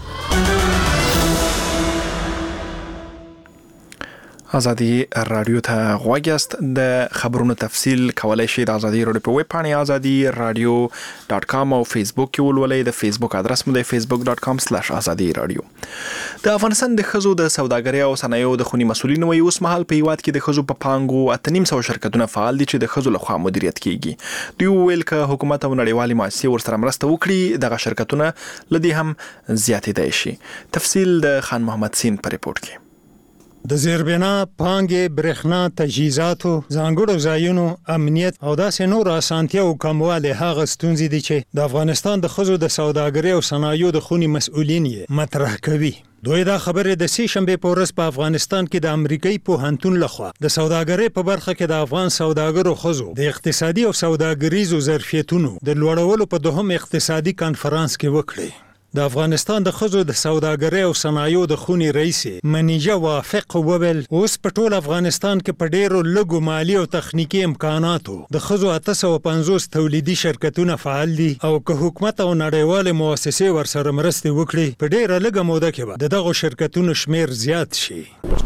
ازادي راډیو ته غوږ یاست. د خبرونو تفصیل کولای شئ د ازادي راډیو په ویب پاڼه ازادي راډیو ډاټ کام او فیسبوک کې ولولئ. د فیسبوک ادرس مو د فیسبوک ډاټ کام سلاش ازادي راډیو. د افغانستان د ښځو د سوداګرۍ او صنایعو د خوني مسؤلین وایي اوس مهال په هیواد کې د ښځو په پانګو اته نیم سوه شرکتونه فعال دي چې د ښځو لخوا مدیریت کیږي. دوی وویل که حکومت او نړیوالې مؤسسې ورسره مرسته وکړي دغه شرکتونه له دې هم زیاتېدای شي. تفصیل د خان محمد سین په ریپورت کې. د زیربنا پانګې برېښنا تجهیزاتو ځانګړو ځایونو امنیت او داسې نور اسانتیا او کموالی هغه ستونزې دي چې د افغانستان د ښځو د سوداګرۍ او صنایعو د خونې مسؤلین یې مطرح کوي. دوی دا خبرې د سې شنبې په ورځ په افغانستان کې د امریکایي پوهنتون لخوا د سوداګرۍ په برخه کې د افغان سوداګرو ښځو د اقتصادي او سوداګریزو ظرفیتونو د لوړولو په دوهم اقتصادي کانفرانس کې وکړي. د افغانستان د ښځو د سوداګرۍ او صنایعو د خونې رئیس منیجه وافق وویل اوس په ټول افغانستان کې په ډېرو لږو مالي او تخنیکي امکاناتو د ښځو اته سوه پنځوس تولیدي شرکتونه فعال دي او که حکومت او نړیوالې مؤسسې ورسره مرستې وکړي په ډېره لږه موده کې به د دغو شرکتونو شمیر زیات شي.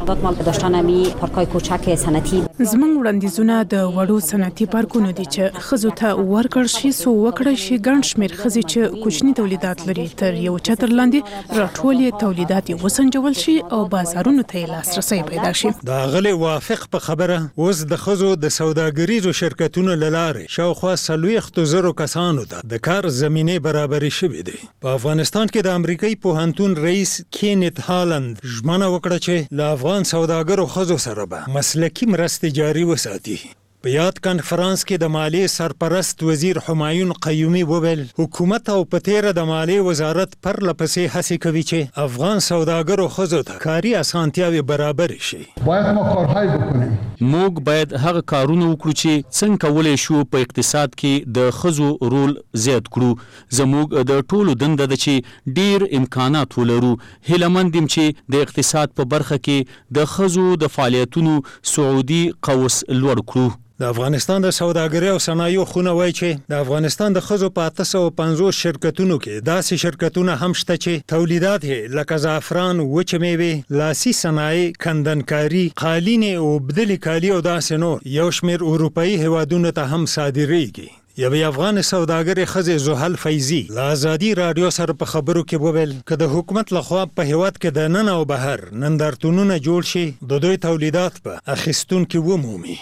زموږ وړاندیزونه د وړو صنعتي پارکونو دي چې ښځو ته ورکړل شي څو وکړی شي ګڼ شمېر ښځې چې کوچني تولیدات لري تر یو چتر لاندې راټولې تولیدات یې وسنجول شي او بازارونو ته یې لاسرسی پیدا شي. د هغلې وافق په خبره اوس د ښځو د سوداګریزو شرکتونو له لارې شاوخوا څلوېښتو زرو کسانو ته د کار زمینې برابرې شوې دي. په افغانستان کې د امریکایي پوهنتون رئیس کینت هالند ژمنه وکړه چې له افغان سوداګرو ښځو سره به مسلکي مرستې جاري وساتي. په یاد کانفرنس کې د مالیې سرپرست وزیر همایون قیومي وویل حکومت او په تیره د مالیې وزارت پرله پسې هڅې کوي چې افغان سوداګرو ښځو ته کاري اسانتیاوې برابر شي. باید ما کارهای بکنیم. موږ باید هغه کارونه وکړو چې څنګه کولای شو په اقتصاد کې د ښځو رول زیات کړو. زموږ د ټولو دنده ده چې ډیر امکانات ولرو. هیله مند یم چې د اقتصاد په برخه کې د ښځو د فعالیتونو سعودي قوس لوړ کړو. د افغانستان د سوداګرۍ او صنایعو خونه وایي چې د افغانستان د ښځو په اته سوه پنځوس شرکتونو کې داسې شرکتونه هم شته چې تولیدات یې لکه زعفران، وچې میوې، لاسي صنایع، کندنکاري، قالینې، اوبدلي کالي او داسې نور یو شمېر اروپایي هیوادونو ته هم صادریږي. یوې افغان سوداګرې ښځې زحل فیضي له ازادي راډیو سره په خبرو کې وویل که د حکومت لخوا په هیواد کې د نن او بهر نندارتونونه جوړ شي د دوی تولیدات به اخیستونکي ومومي.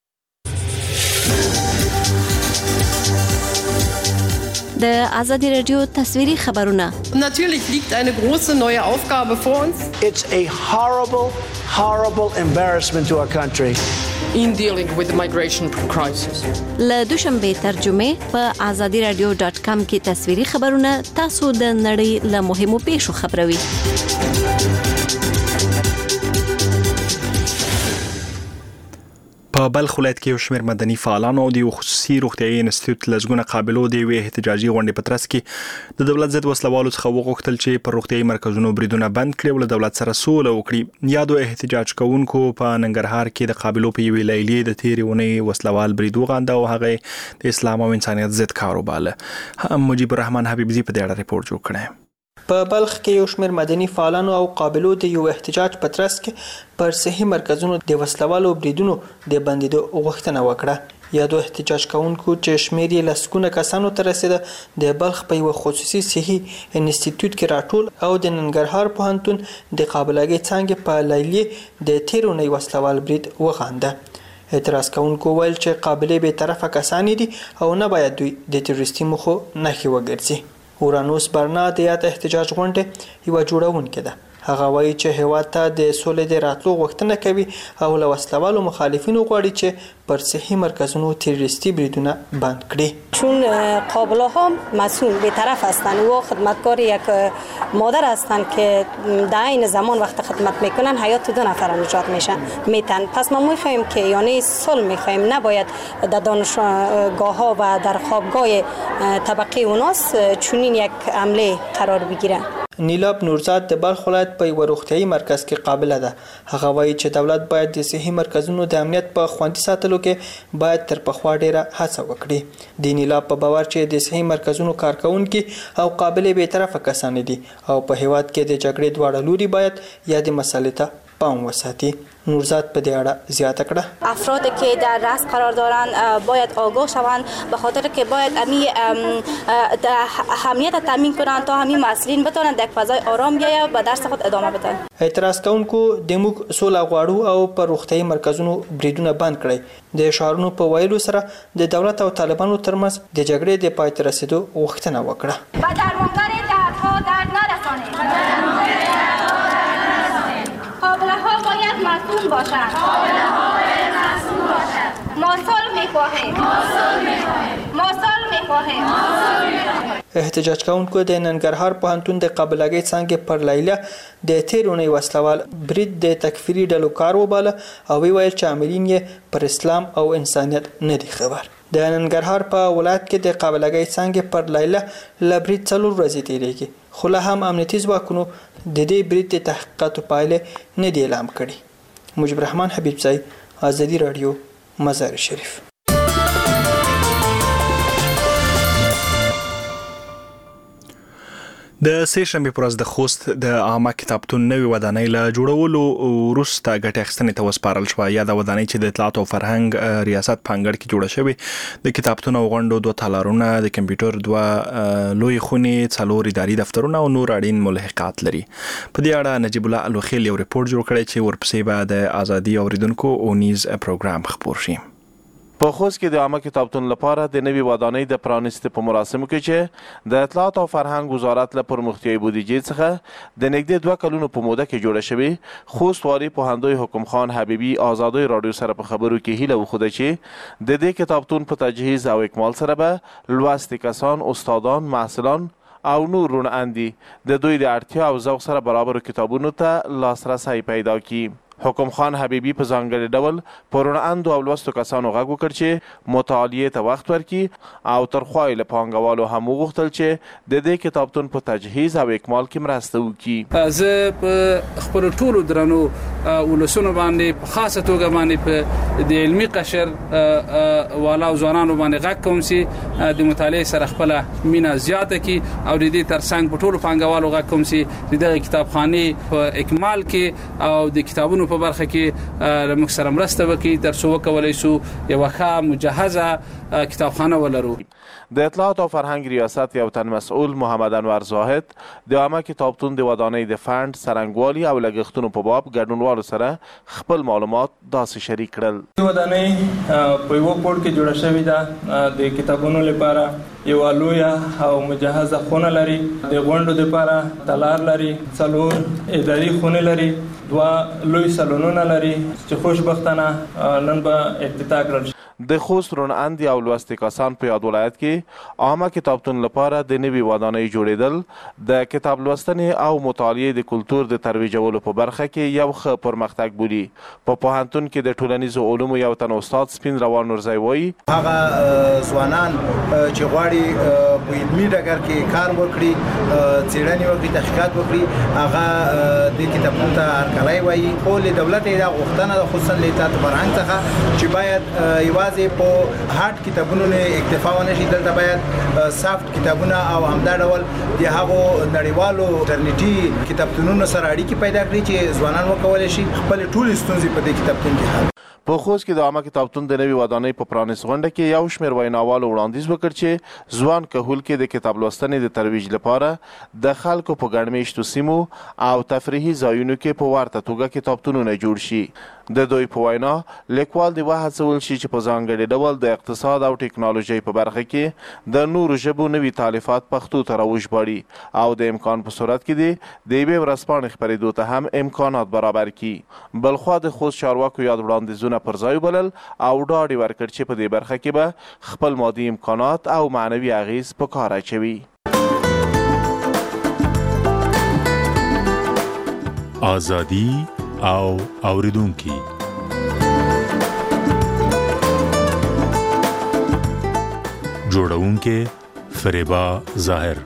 د آزادی رادیو تصویری خبرونه. Natürlich liegt eine große neue Aufgabe vor uns. It's a horrible, horrible embarrassment to our country. In dealing with the migration crisis. له دوشنبه ترجمه په آزادی رادیو ډاټ کام کې تصویری خبرونه تاسو د نړۍ له مهمو پیښو خبروي. په بلخ ولایت کې یو شمېر مدني فعالانو او د خصوصي روغتیايي انسټیټیوټ لزګونه قابلو د یوې احتجاجي غونډې په ترڅ کې د دولت ضد وسلوالو څخه وغوښتل چې پر روغتیايي مرکزونو بریدونه بند کړي او له دولت سره سوله وکړي. یادو احتجاج کوونکو په ننګرهار کې د قابلو په یوې لیلیې د تیرې اونۍ وسلوال برید وغانده او هغه د اسلام او انسانیت ضد کار وباله. هم مجيب الرحمن حبیبزي په دې اړه ریپورت جوړ کړی. په بلخ کې یو شمېر مدني فعالانو او قابلو د یو احتجاج په ترڅ کې پر صحي مرکزونو د وسلوالو بریدونو د بندیدو غوښتنه وکړه. یادو احتجاج کوونکو چې شمېر یې لسګونه کسانو ته رسیده د بلخ په یو خصوصي صحي انسټیټیوټ کې راټول او د ننګرهار پوهنتون د قابلګۍ څانګې په لیلیې د تیر اونۍ وسلوال برید وغانده. اعتراض کوونکو ویل چې قابلې به طرفه کسان دي او نه باید دوی د تروریستي مخو نښې وګرځي. اورانوس برنا د یاد احتجاج غونډه یو جوړونکې ده. هغه وایي چې هیواد ته د سولې د راتلو غوښتنه کوي او له وسلوالو مخالفینو غواړي چې پر صحی مرکزونو تروریستی بریدونه بند کړي. چون قابله ها مسئول به طرف هستند و خدمتکار یک مادر هستند که در این زمان وقت خدمت میکنن حیات دو نفر نجات میشن میتن. پس ما میخوایم که یعنی صلح میخوایم، نباید در دانشگاه ها و در خوابگاه طبقه اوناس چنین یک عمله قرار بگیره. نیلاب نورزاد د بلخ ولایت په یو روغتیايي مرکز کې قابله ده. هغه وایي چې دولت باید د صحي مرکزونو د امنیت په خوندي ساتلو کې باید تر پخوا ډیره هڅه وکړي. د نیلاب په باور چې د صحي مرکزونو کارکونکي او قابلیت به طرفه کسان دي او په هیواد کې د جګړې دواړه لوري باید یادې مسالې ته پام وساتي. نورزاد په دې اړه زیاته کړه. افرادی که در رأس قرار دارند باید آگاه شوند به خاطر که باید امی اهمیت تامین کنند تا همین مسئولین بتوانند یک فضای آرام بیاید و درس خود ادامه بدن. اعتراض کوونکو د موږ سوله غواړو او پر روغتیايي مرکزونو بریدونه بند کړي. د شعارونو په ویلو سره د دولت او طالبانو ترمنځ د جګړې د پای ته رسیدو غوښتنه وکړه. و درمانگر دردها درد نرسانید. قابله ها باید مسئول باشند. قابله ها باید مسئول باشند. ما صلح می‌خواهیم. ما صلح می‌خواهیم. ما صلح می‌خواهیم. ما صلح می‌خواهیم. احتجاج کوونکو د ننګرهار پوهنتون د قابلګۍ څنګه پر لیله د تیر اونۍ وسلوال برید د تکفیری ډلو کار وباله او ویل چې عاملین یې پر اسلام او انسانیت نه دي خبر. د ننګرهار په ولایت کې د قابلګۍ څنګه پر لیله لبرید څلور ورځې تیریږي، خو له هم امنیتي ځواکونو د دې برید د تحقیقاتو پایلې نه دي اعلان کړي. مجيب الرحمن حبیبزی، آزادی رادیو، مزار شریف. د سه شنبه پر ورځ د خوست د عامه کتابتون نوې ودانۍ له جوړولو وروسته ګټه اخیستنې ته وسپارل شوه. یا د ودانۍ چې د اطلاعات او فرهنګ ریاست په انګړ کې جوړه شوې، د کتابتون او غونډو دوه تالارونه، د کمپیوټر دوه لوی خونې، څلور اداري دفترونه او نور اړین ملحقات لري. په دې اړه نجیب الله الوخیل یو ریپورت جوړ کړی چې ورپسې به د ازادي اوریدونکو اونیز پروګرام خبر شي. په خوست کې د عامه کتابتون لپاره د نوي ودانۍ د پرانیستې په مراسمو کې چې د اطلاعات او فرهنګ وزارت له پرمختیایي بودیجې څخه د نږدې دوه کلونو په موده کې جوړه شوې خوست والي پوهندوی حکم خان حبیبي ازادۍ راډیو سره په خبرو کې هیله وښوده چې د دې کتابتون په تجهیز او اکمال سره به لوستي کسان، استادان، محصلان او نور رون اندي د دوی د اړتیا او ذوق سره برابر کتابونو ته لاسرسی پیدا کړي. حکم خان حبیبي په ځانګړي ډول په رون اندو او لوستو کسانو غږ وکړ چې مطالعې ته وخت ورکړي او تر خوا یې له پانګوالو هم وغوښتل چې د دې کتابتون په تجهیز او اکمال کې مرسته وکړي. زه په خپلو ټولو درنو ولسونو باندې په خاصه توګه باندې په د علمي قشر والا او ځوانانو باندې غږ کوم چې د مطالعې سره خپله مینه زیاته کړي او د دې ترڅنګ په ټولو پانګوالو غږ کوم چې د دغه کتابخانې په اکمال کې او د کتابونو په برخه کې موږ سره مرسته وکړي تر څو وکولای شو یو ښه مجهزه کتابخانه ولرو. د اطلاعات او فرهنګ ریاست یو تن مسؤل محمد انور زاهد د عامه کتابتون د ودانۍ د فند څرنګوالي او لګښتونو په باب ګډونوالو سره خپل معلومات داسې شریک کړل. ودانۍ په یو پورت کې جوړه شوې ده د کتابونو لپاره یو لویه او مجهزه خونه لري، د غونډو لپاره تالار لري، څلور اداري خونه لري، دوه لوی سالونونه لري چې خوشبختانه نن به افتتاح کړل. د خوست رون اندي او لوستي کسان په یاد ولایت کې عامه کتابتون لپاره د نوي ودانۍ جوړېدل د کتاب لوستنې او مطالعې د کلتور د ترویجولو په برخه کې یو ښه پرمختګ بولي. په پوهنتون کې د ټولنیزو علومو یو تن استاد سپین روان نورزی وایي هغه ځوانان چې غواړي په علمي ډګر کې کار وکړي، څېړنې وکړي، تحقیقات وکړي، هغه د کتابتون ته هرکلی وایي. خو له دولت یې دا غوښتنه ده خصوصا له اطلاعات فرهنګ څخه چې باید یوازې په هارد کتابونو نه اکتفا ونه شي، دلته باید سافت کتابونه او همدا ډول د هغو نړیوالو انټرنیټي کتابتونونو سره اړیکې پیدا کړي چې ځوانان وکولی شي خپل ټولې ستونزې په دې کتابتون کې حل. په خوست کې د عامه کتابتون د نوي ودانۍ په پرانیست غونډه کې یو شمېر ویناوالو وړاندیز وکړ چې ځوان کهول کې د کتاب لوستنې د ترویج لپاره د خلکو په ګڼ مېشتو سیمو او تفریحي ځایونو کې په ورته توګه کتابتونونه جوړ شي. د دوی په وینا لیکوال د وهڅول شي چې په ځانګړي ډول د اقتصاد او ټکنالوژۍ په برخه کې د نورو ژبو نوي تالیفات پښتو ته راوژباړي او د امکان په صورت کې د یوې ورځپاڼې خپرېدو ته هم امکانات برابر کړي. بلخوا د خوست چارواکو یاد وړاندیزونه پر ځای وبلل او ډاډ یې ورکړ چې په دې برخه کې به خپل مادي امکانات او معنوي اغیز په کار اچوي. آزادي او اوریدونکي جوړونکي فریبا ظاهر.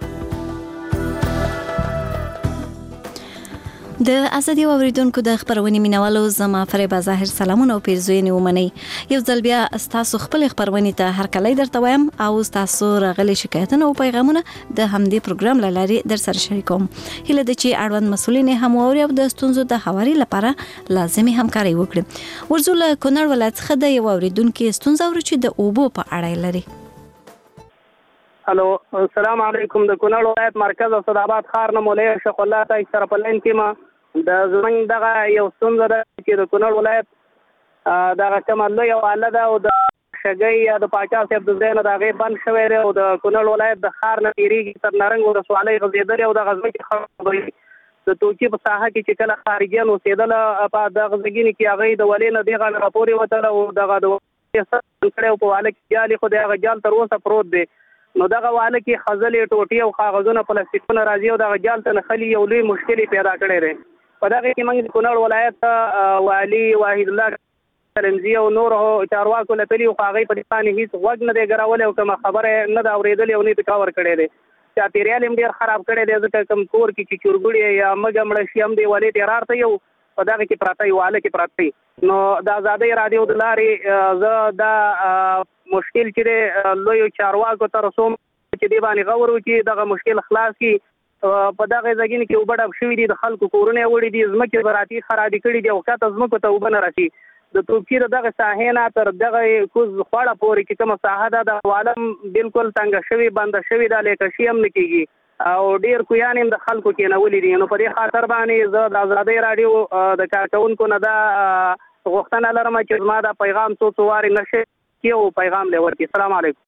د ازادي اوریدونکو د خبرونې مینوالو زما فریبا ظاهر سلامونه او پیرزوینې ومنئ. یو ځل بیا ستاسو خپل خبرونې ته هرکلی درته وایم او ستاسو راغلي شکایتونه او پیغامونه د همدې پروګرام له لارې در سره شریکوم. هیله ده چې اړوند مسؤلین هم واوري او د ستونزو د هواري لپاره لازمي همکاري وکړي. ورځو له کونړ ولایت څخه د یو اوریدونکي ستونزه اورو چې د اوبو په اړه لري. الو السلام علیکم. د کونړ ولایت مرکز اسداباد ښار نه مولوي شیخ الله ته سره په لین کې ما د زمنګ دغه یو ستونزه ده چې د کونړ ولایت دغه کومه لویه واله ده او د شګۍ یا د پاچا صاحب د ځای نه د هغې بند شوی دی او د کونړ ولایت د ښار نه تېرېږي تر نارنګ ولسوالۍ غځېدلې او دغه ځمکې خړوبوي. د توکي په ساحه کې چې کله خارجیان اوسېدله په دغه ځګینې کې هغوی د ولې نه دې غاړه راپورې وتله او دغه د کړی او په واله کې جال خو د هغه جال تر اوسه پروت دی. نو دغه واله کې خځلې ټوټې او کاغذونه پلاستیکونه راځي او دغه جال ته نښلي یو لوی مشکل یې پیدا کړی دی. په دغه کې موږ د کونړ ولایت والي واحد الله کرمزي او نور چارواکو له تلي خو هغوی په دې باندې هېڅ غوږ نه دی ګرولی او کومه خبره نه ده اورېدلې او نه یې پې کور کړی دی. چاپېریال یې ډېر خراب کړی دی ځکه کوم کور کې چې چورګوړي یا مږه مړه شي هم دی ولې تېرار ته یو په دغه کې پراته یو واله کې پراته وي. نو د ازادۍ راډیو د لارې زه دا مشکل چې دی لویو چارواکو ته رسوم چې دې باندې غور وکړي دغه مشکل خلاص کړي. په دغه ځګینې کې اوبه ډک شوي دي، د خلکو کورونه یې وړي دي، ځمکې براتي خرابې کړي دي او ښکته ځمکو ته اوبه نه رسي. د توپچي د دغه ساحې نه تر دغه کوز خوړه پورې چې کومه ساحه ده د والم بالکل تنګه شوې بنده شوې ده، لیکشي هم نه کېږي او ډېر کویان هم د خلکو کېنولي دي. نو په دې خاطر باندې زه د ازادۍ راډیو د کارکوونکو نه دا غوښتنه لرم چې زما دا پیغام څو څو وارې نشي یو پیغام له ورکړي. السلام علیکم.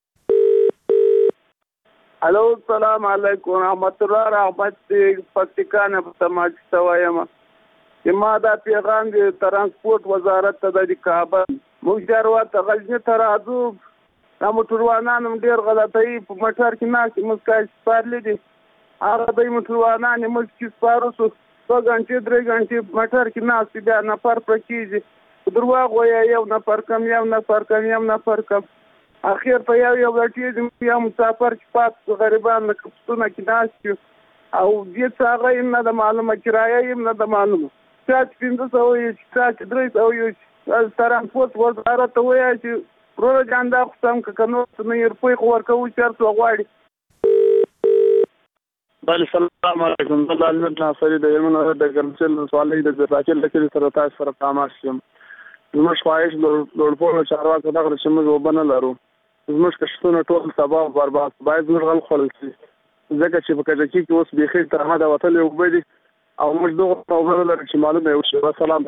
الو السلام علیکم رحمت الله رحمت پکتیکا نه سماج سوایم چې ما دا پیغام د ترانسپورت وزارت ته د کابل موږ جوړ ته غزنی ته راځو دا موټروانان ډېر غلطي په موټر کې ناست مسکای سپارلې دي هغه د موټروانان موږ چې سپارو سو څو غنټې درې غنټې موټر کې ناست بیا نفر پکېږي درواغ وایي یو نفر کم یو نفر کم یو نفر کم اخیر په یو یو لټې یو مسافر چې پات غریبان د کپسونه کې ناست او دې څه هغه یې نه د معلومه کرایه یې نه د معلومه چا چې پنځه سوه یې چې چا چې درې سوه یې ترانسپورت وزارت ته ووایه چې وروره جان دا خو سم که که نور څه نه یې روپۍ خو ورکوو چې هر څه غواړي. بله سلام علیکم زه لالمت ناصري د هلمند د ګرمسل ولسوالۍ د ګرراچل له کلي سره تاسو سره تماس یم. زموږ خواهش لوړپوړو چارواکو دغه چې موږ اوبه نه لرو زموږ کښتونه ټول تباه برباد باید زموږ غل خوړل شي ځکه چې په کجکي کې اوس بیخي تر حده وتلې اوبه دي او موږ دغه اوبه نه لرو چې معلومه یې وشي. وسلام.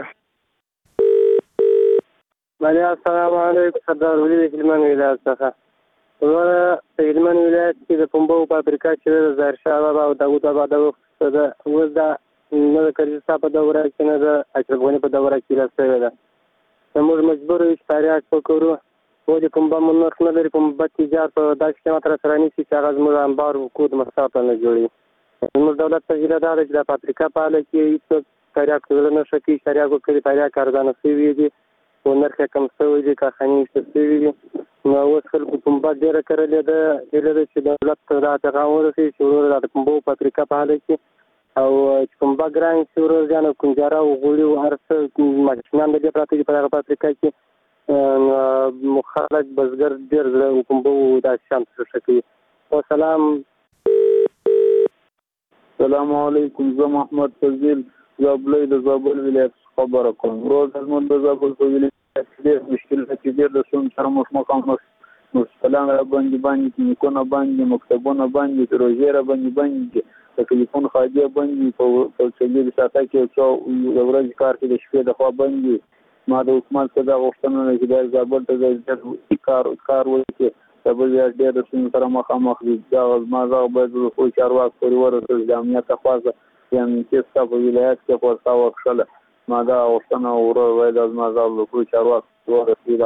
بله السلام علیکم سردار ولي د هلمند ولایت څخه وروره په هلمند ولایت کې د پنبو فابریکه چې د ظاهرشاه بابا او داود بابا د وخت ده اوس دا نه د کرزي صاحب په دوره کې نه د اشرف غني په دوره کې راسوې ده موږ مجبور یو چې تاریخ وکړو ولې پنبه مو نرخ نه لري پنبه تجار په داسې قیمت راسره نیسي چې هغه زموږ انبار وقود مصرف نه جوړوي. زموږ دولت ته هیله دا ده چې دا فابریکه فعاله کړي هېڅوک تریاک زړه نه ښه کوي تریاک وکړي تریاک ارزانه شوي دي خو نرخ یې کم شوی دی کارخانې ایستل شوي دي نو اوس خلکو پنبه ډېره کرلې ده هیله ده چې دولت ته دا پیغام ورسوي چې وروره دا د پنبو فابریکه فعاله کړي او چې پنبه ګران شي وروره جان او کنجاره او غوړي او هر څه ماشینان د دې پراته دي په دغه فابریکه کې خلک بزګر ډېر زړه پنبه داسې شیان څه ښه کوي. وسلام. السلام علیکم زه محمد فضیل زابلۍ د زابل ولایت خبره کوم. روز زموږ د زابل په ولایت کې ډېر مشکلات دي ډېر د ستونزو سره مخ مخامخ مستلان را باندې باندې کلینیکونه باندې مکتبونه باندې پروژې را باندې باندې د ټلیفون خادیه باندې په څلور ساعته کې څو د ورځې کار کې د شپې د خوا باندې ما د حکومت څخه دا غوښتنه ده چې د زابل ته د کار کار وکړي زابل ډېر د ستونزو سره مخامخ دي دا ما زه باید د خپل چارواکو پورې ورسوي د امنیت خواصه یعنې چې ستا په ولایت کې خو ستا وکښله ما دا غوښتنه ورور باید از ما زه د خپل چارواکو ورسوي.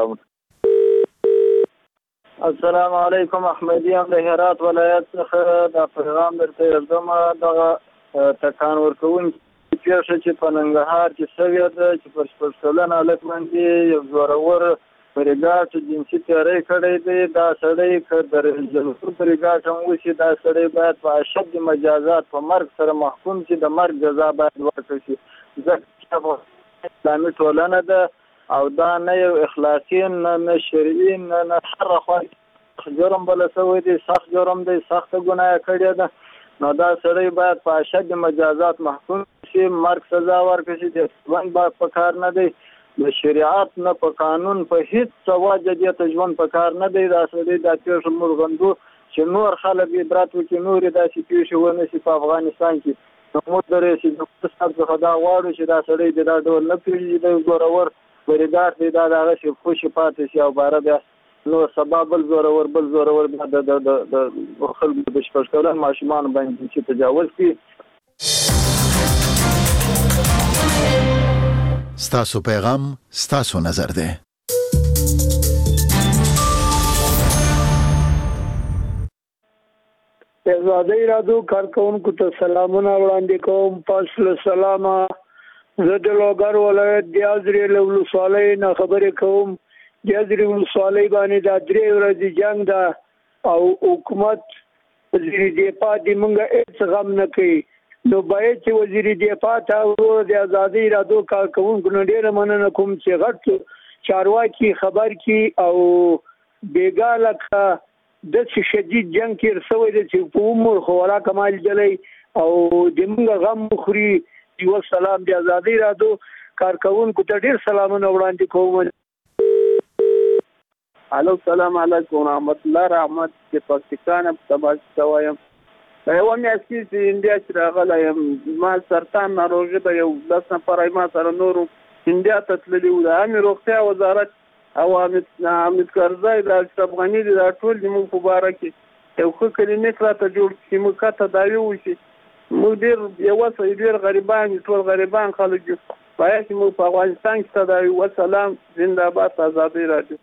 السلام علیکم احمدي یم د هرات ولایت څخه دا پیغام درته یږدم دغه ټکان ورکوونکي پیښه چې په ننګرهار کې شوې ده چې پر شپږ کلن هلک باندې یو زورور په ریګاټ جنسي تیاری کړی دی دا سړی که د رجلور په ریګاټ هم وشي دا سړی باید په اشد مجازات په مرګ سره محکوم شي د مرګ جزا باید ورکړل شي ځکه اسلامي ټولنه ده او دا نه یو اخلاقي نه نه شرعي نه نه هر خوا جرم بله شوی دی سخت جرم دی سخته ګناه کړې ده نو دا سړی باید په اشد مجازات محکوم شي مرګ سزا ورکړي شي د ژوند باید په کار نه دی د شریعت نه په قانون په هیڅ څه وجه دې ته ژوند په کار نه دی دا سړی دا پیښه موږ غندو چې نور خلک عبرت وکړي نورې داسې پیښې ونه شي په افغانستان کې نو موږ د رئیس جمهور صاحب څخه دا غواړو چې دا سړی د دا ډول نه پېژني د زورور بریدار دی دا دغه شي خوشي پاتې شي او باره بیا نو سبا بل زورور بل زورور بیا د خلکو د شپږ کلن ماشومانو باندې چې تجاوز کوي. ستاسو پیغام ستاسو نظر دی. ازادي راډیو کارکونکو ته سلامونه وړاندې کوم. پس له سلامه زه د لوګر ولایت د ازرې له ولسوالۍ نه خبرې کوم. د ازرې ولسوالۍ باندې دا درې ورځې جنګ ده او حکومت وزیر دفاع د موږ هېڅ غم نه کوي نو باید چې وزیر دفاع ته ورور د ازادي راډیو کارکونکو نه ډېره مننه کوم چې غټ چارواکي خبر کړي او بېګا لکه داسې شدید جنګ تېر شوی دی چې په عمر خو ولا کمال جلی او د موږ غم وخوري. یو سلام د ازادي راډیو کارکونکو ته ډېر سلامونه وړاندې کوم. الو سلام علیکم رحمت الله رحمت چې پاکستان په تماس سوایم په یو میاشت کې چې انډیا چې راغلی یم ما سرطان ناروغي ده یو لس نفره ما سره نورو انډیا ته تللي وو د عامې روغتیا وزارت او حامد کرزی د اشرف غني دا ټول زموږ په باره کې یو ښه کلینیک راته جوړ کړي، موږ ښه تداوي وشي. موږ ډېر یوه ډېر غریبان یو، ټول غریبان خلک یو، باید چې موږ په افغانستان کې تداوي. وسلام، زنده‌باد ازادي راډیو.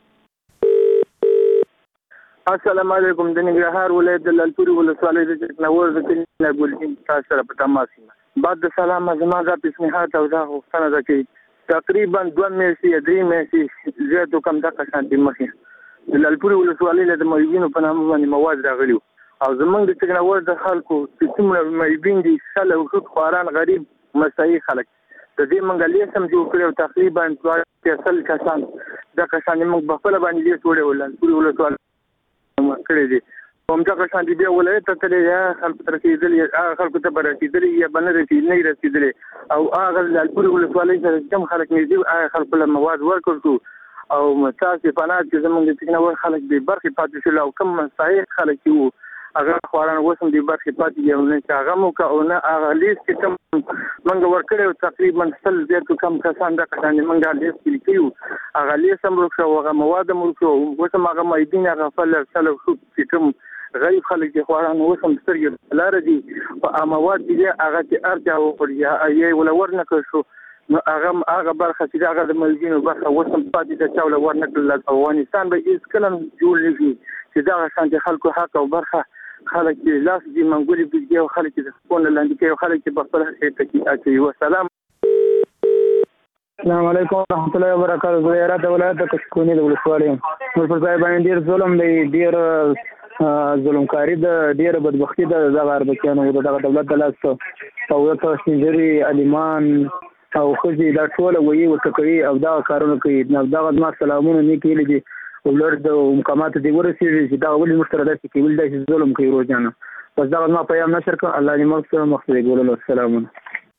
السلام علیکم. د ننګرهار ولایت د لالپورې ولسوالۍ د چکنور د کلینیک ګلدین تاسو سره په تماس یم. بعد د سلام زما د پیشنهاد او دا غوښتنه ده چې تقریبا دوه میاشتې یا درې میاشتې زیاتو کم دغه شانتې مخکې د لالپورې ولسوالۍ له د معیوبینو په نامه باندې مواد راغلي وو او زمونږ د چکنور د خلکو چې څومره معیوبین دي، سل او ښځو خواران غریب مسایي خلک د دې موږ لیست هم جوړ کړی او تقریبا دوه سل کسان دا کسان موږ په خپله باندې لیست وړی و لالپورې ولسوالۍ کړی دي. همدغه شان دي بیا ولایت ته تللی یا خلکو ته رسېدلي، هغه خلکو ته به رسېدلي یا به نه رسېدلي نه رسېدلي او هغه لالپورې ولسوالۍ سره کم خلک نږدې هغه خلکو له مواد ورکړ شو او ستاسې پناه چې زموږ د چکنور خلک بې برخې پاتې شول او کوم مستحق خلک چې وو هغه خواران اوس هم دې برخې پاتې دي او نه چې هغه مو که او نه هغه لیست چې کوم موږ ورکړی و تقریبا سل زیاتو کم کسان دغه شان موږ هغه لیست کې لیکلي وو، هغه لیست هم ورک شو او هغه مواد هم ورک شو. اوس هم هغه معیدین هغه فل سل او ښځو چې کوم غریب خلک دي خواران اوس هم سترګې لاره دي په مواد چې دی هغه چې هر چا وخوري یا یې وله ورنکړ شو نو هغه هغه برخه چې هغه د ملګینو برخه اوس هم پاتې ده چا وله ورنکړل. افغانستان به هېڅکله هم جوړ نه شي چې دغه شانتې خلکو حق او برخه خلک چې لاس دي منګولې بږدي او خلک چې د خپل لاندې کوي او خلک چې په خپل حقیقت کې اچوي. وسلام. السلام علیکم ورحمۃ اللہ وبرکاتہ. زه هرات ولایت د کشکونې د ولسوالۍ یم. موږ پر ځای باندې ډېر ظلم دی، ډېر ظلمکاري ده، ډېره بدبختي ده د دغه اربکیانو د دغه دولت د لاس او ورته سپین ږیري علیمان او ښځې دا ټوله ویي ورته کوي او دغه کارونه کوي. دغه زما سلامونه نیک هیلې دي ولر د مقاماتو دې ورسېږي چې دغه ولې موږ سره داسې کوي، ولې داسې ظلم کوي روزانه. بس دغه زما پیام نشر کړه. الله دې موږ سره مخ ته ګوللو. سلامونه.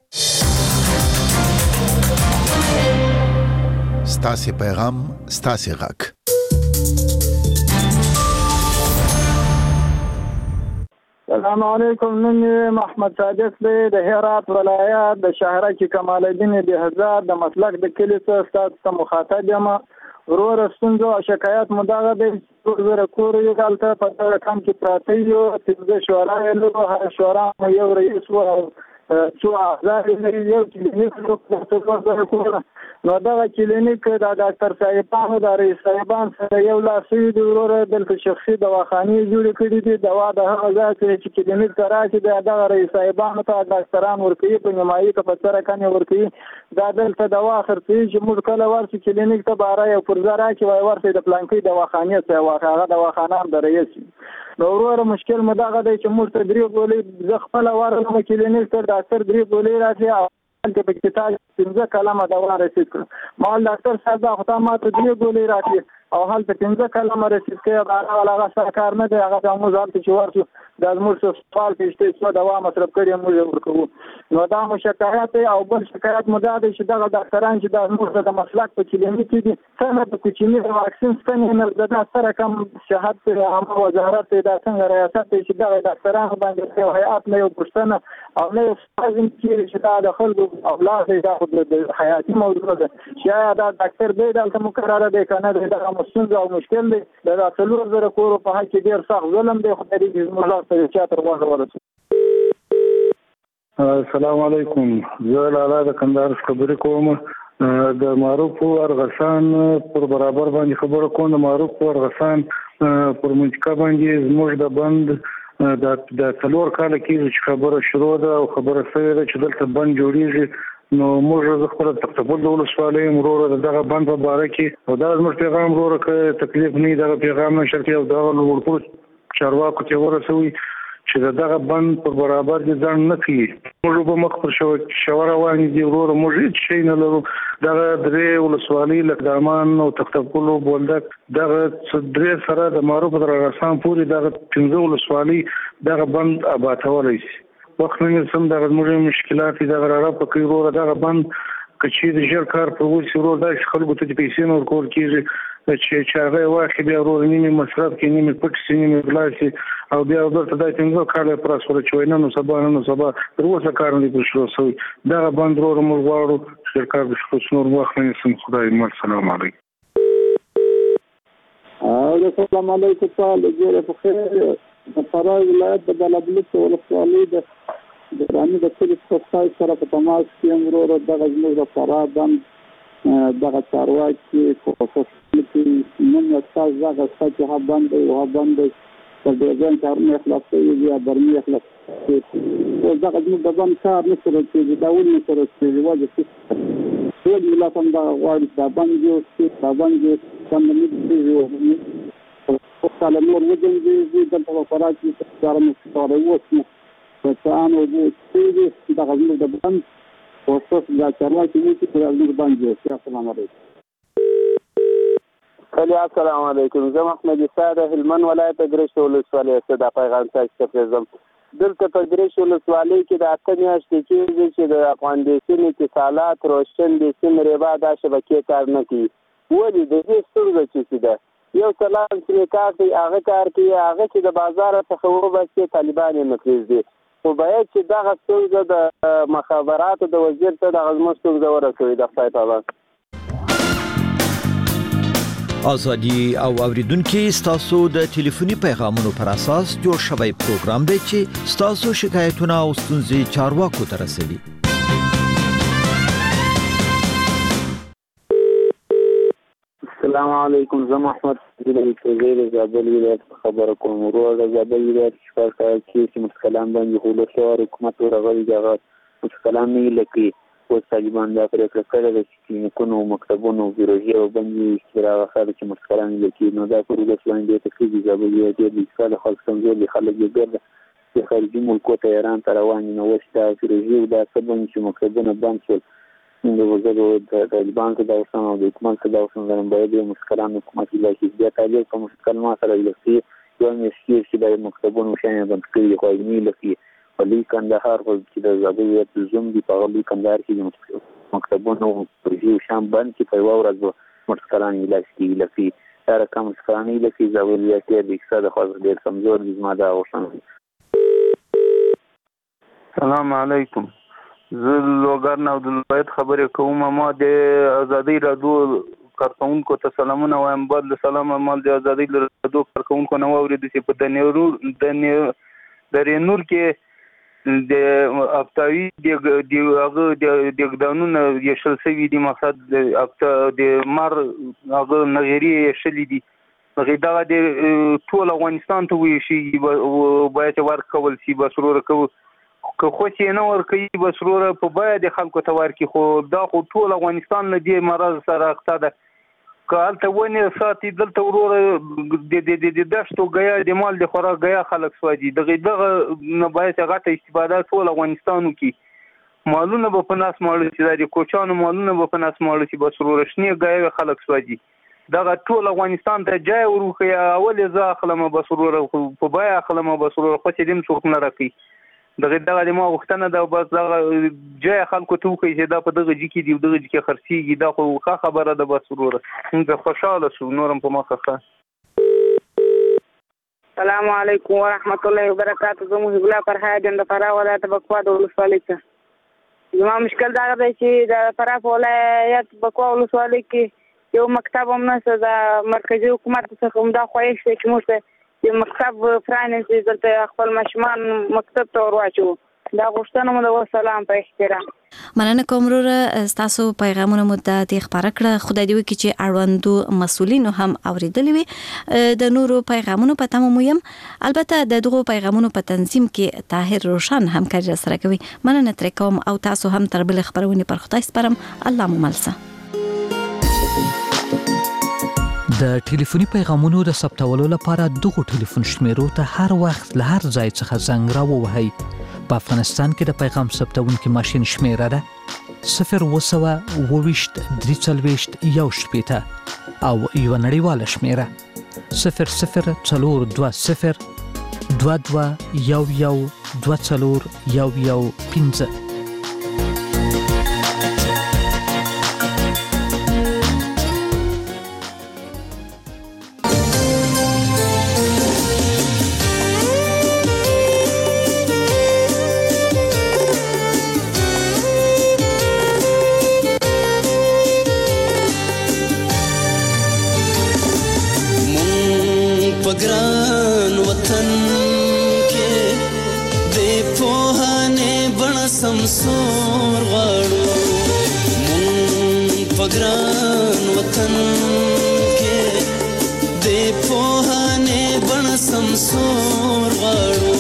ستاسې پیغام ستاسې غږ. السلام علیکم. نن محمد صادق دی د هرات ولایت د شهرک کمال الدین بهزاد د مسلک د کلي څخه ستاسو ته مخاطب یم. ورور ستونزو او شکایت مو دغه دی چې زه کور یو دلته په دغه کام کې پراته یو چې شورا یې لرو، هر شورا یو رئیس و او څو اعضا لري، یو کلینیک لرو. نو دغه کلینیک د ډاکټر صاحبانو د رئیس صاحبان سره یو لاسوي دی. وروره دلته شخصي دواخانې جوړې کړي دي. دوا د هغه ځای چې کلینیک ته راشي د دغه رئیس صاحبانو ته ډاکټران ورکوي، په نیمایي که په څه رقم یې ورکوي. دا دلته دوا خرڅوي چې موږ کله ورشو کلینیک ته باره یو پرزه راکړي وایي ورته د پلانکۍ دواخانې څخه واخلي، هغه دواخانه هم د رئیس وي. نو وروره مشکل مو دغه دی چې موږ ته درې ګولۍ زه خپله ورغلم کلینیک ته، ډاکټر درې ګولۍ راکړي او هلته په کتاب پنځه کلمه دوا رسید کړه. ما ویل ډاکټر صاحب دا خو تا ماته درې ګولۍ راکړي او هلته پنځه کلمه رسید کوي، هغه ولا هغه سره کار نه دی. هغه ته موږ هلته چې ورشو دا زموږ څه سوال کې شته څه دوا مصرف کړي موږ یې ورکوو. نو دا مو شکایت دی. او بل شکایت مو دا دی چې دغه ډاکټران چې دا زموږ د مسلک په کلینیک کې دي څنګه د کوچني د واکسین ستنې نه دا سره کم صحت دی عامه وزارت دی دا څنګه ریاست دی چې دغه ډاکټرانو باندې یو هیئات نه یو پوښتنه او نه یو سازم کېږي چې دا د خلکو اولاد دی، دا خو د حیاتي موضوع ده چې آیا دا ډاکټر دی دلته مقرره دی که نه دی. دغه ستونزه او مشکل دی. د دا څلور زره کورو په حق کې ډېر سخت ظلم دی. خدای دې زموږ لاس ته چا تر غوږه ورسوي. السلام علیکم. زه لالا د کندهار خبرې کوم. د معروف ارغسان پر برابر باندې خبره کوم. د معروف ارغسان پر منطقه باندې زموږ د بند د څلور کاله کېږي چې خبره شروع ده او خبره شوې ده چې دلته بند جوړېږي. نو موږ زه خپله تقتبل د ولسوالۍ یم وروره د دغه بند په باره کې او دا زموږ پیغام وروره که تکلیف نه وي دغه پیغام نشر کړي او دغه لوړپوړو چارواکو ته ورسوي چې د دغه بند په برابر دې ځان نه کوي. موږ به مخ پر شوه روان دي وروره، موږ هېڅ شی نه لرو. دغه درې ولسوالۍ لکه دامان او تختپل او بولدک دغه درې سره د معروف تر ارغسان پورې دغه پنځه ولسوالۍ دغه بند آبادولی شي. وخت نه سم دغه زموږ مشکلات دغه را راپکوي وروره. دغه بند که چیرې ژر کار پر وشي وروره داسې خلکو ته د پیسې نه ورکول کېږي چې هغه یې واخلي بیا وروره نیمې مصرف کړي، نیمې پټ شي، نیمې غلا شي او بیا دلته دا پنځه کاله یې پراس وله چې وایي نن و سبا نن و سبا تر اوسه کار نه دی پرې شروع شوی. دغه بند وروره موږ غواړو ژر کار وشي خو نور وخت نه نیسم. خدای مل. سلام علیکم. السلام علیکم تعال جوړ په خیر د فراه ولایت د بلبلت ولسوالۍ د دراني د کلی څخه سره په تماس کې امرو دغه زموږ د فراه باندې دغه چارواکي کوښښ کوي نن تاسو دغه څه ها باندې او باندې په دې ځان کارونه خلاصوي یا برمي خلاصوي او دغه زموږ د باندې کار نه سره کوي دا ول نه سره کوي واجب ټول ملت هم دا غواړي دا باندې چې دا باندې څنګه دې په خاله نور وځي چې د په فراه کې کار مو ستاره وڅ په څانو دې چې دا غوښنه د باندې او څه دا چارواکي چې په دې باندې السلام علیکم السلام علیکم زه محمد صادق هلمند ولایت ګریش ولسوالۍ څخه د پیغام تاسو ته زم دلته په ګریش ولسوالۍ کې د اته میاشتې کې چې د افغان دیسین اتصالات روشن دیسین ریبا د شبکې کار نه کوي ولې د دې ستونزه چې ده یو سلام چې کار کوي هغه کار کوي هغه چې د بازار څخه وباسي طالبان یې مفروض دي خو باید چې دغه ستونزه د مخابراتو د وزیر ته دغه زموږ ستونزه ورسوي د خدای په امان ازادي او اوریدونکو ستاسو د ټلیفوني پیغامونو پر اساس جوړ شوی پروګرام دی چې ستاسو شکایتونه او ستونزې چارواکو ته رسوي السلام علیکم زه محمد زیر زابل ولایت خبر کوم ورور زابل ولایت شکار کې مسکلان باندې هولو شو حکومت ورغلي دغه مسکلان نه لکه او طالبان دا پرې کړل چې کونو مکتبونو بیروجي او باندې استراحه خاله چې مسکلان لکه نو دا پروګرام باندې تکلیف زابل ولایت د ښه خلک څنګه خلک ګرځي چې خارجي ملکو ته ایران ته روان نو وستا بیروجي دا سبب چې مکتبونه بند شول د وزارت د طالبان ته د اوسنو د حکومت ته د اوسنو د باید مسکلان حکومت لکه د تعلیق په مسکلان سره لکه یو مسیر چې د مکتبونو شامل بند کړي خو یې لکه ولي کندهار چې د زابل ولایت زوم دی په ولي کندهار کې مکتبونو پرځي شام بند چې په ورځ مسکلان لکه لکه دا رقم مسکلان لکه زابل ولایت د اقتصاد خاص ډیر کمزور دي ما دا اوسنو السلام علیکم زه لوګر نه د ولایت خبرې کوم ما د ازادي رادیو کارکونکو ته سلامونه وایم بل سلام مال د ازادي رادیو کارکونکو نو اورید چې په د نیورو د د رینور کې د افتاوی د هغه د ګدانونو یې شل سوي دي مقصد د مر هغه نظریه شلې دي هغه دا د ټول افغانستان ته وی شي باید ورکول شي بسرور کوي که خو چې نه ورکوي بسروره په باید خلکو ته ورکي خو دا خو ټول افغانستان له دې مرض سره اخته ده که هلته ونې ساتي دلته وروره د دشتو ګیا د مال د خوراک ګیا خلک سوځي دغه دغه نه باید غټه استفاده ټول افغانستان وکړي مالونه به په ناس ماړه چې د کوچانو مالونه به په ناس ماړه چې بسروره شنې ګیا خلک سوځي دغه ټول افغانستان ته جای ورخه اول ځا خلمه بسروره په بای خلمه بسروره خو چې دیم څوک نه راکي دغه دغه ما وختنه دا بس دغه جای خلکو ته کوي چې دا په دغه ځکه دی دغه ځکه خرسيږي دا خو ښه خبره ده بس وروره موږ خوشاله شو نورم په مخه ښه السلام علیکم ورحمت الله وبرکاته زه محب الله فرهاد د فراه ولایت بکوا د ولسوالۍ څخه زما مشکل دا دی چې د فراه ولایت بکوا ولسوالۍ کې یو مکتب هم نشته د مرکزی حکومت څخه هم دا خواهش دی چې موږ چې مکتب فرانسې دلته خپل ماشومان مکتب ته ورواچو دا غوښتنه مو د سلام په احترام مننه کوم وروره ستاسو پیغامونه مو د خبره کړه خدای دې وکړي چې اړوندو مسؤلینو هم اوریدلی وي د نورو پیغامونو په تمه مو يم البته د دغو پیغامونو په تنظیم کې طاهر روشن همکاري سره کوي مننه تر کوم او تاسو هم تر بل خبرونه پر خدای سپارم الله مو ملسه د ټلیفوني پیغامونو د ثبتولو لپاره دغه ټلیفون شمیرو ته هر وخت له هر ځای څخه زنګ راووهئ په افغانستان کې د پیغام ثبتونکي ماشين شمیره ده صفر وسوه اوويشت درې څلويشت یو شپېته او یو نړیواله شمیره صفر صفر څلور دوه صفر دوه دوه یو یو دوه څلور یو یو پنځه مونږ سمسور غړو مونږ په ګران وطن کې د پوهانې بڼ سمسور غړو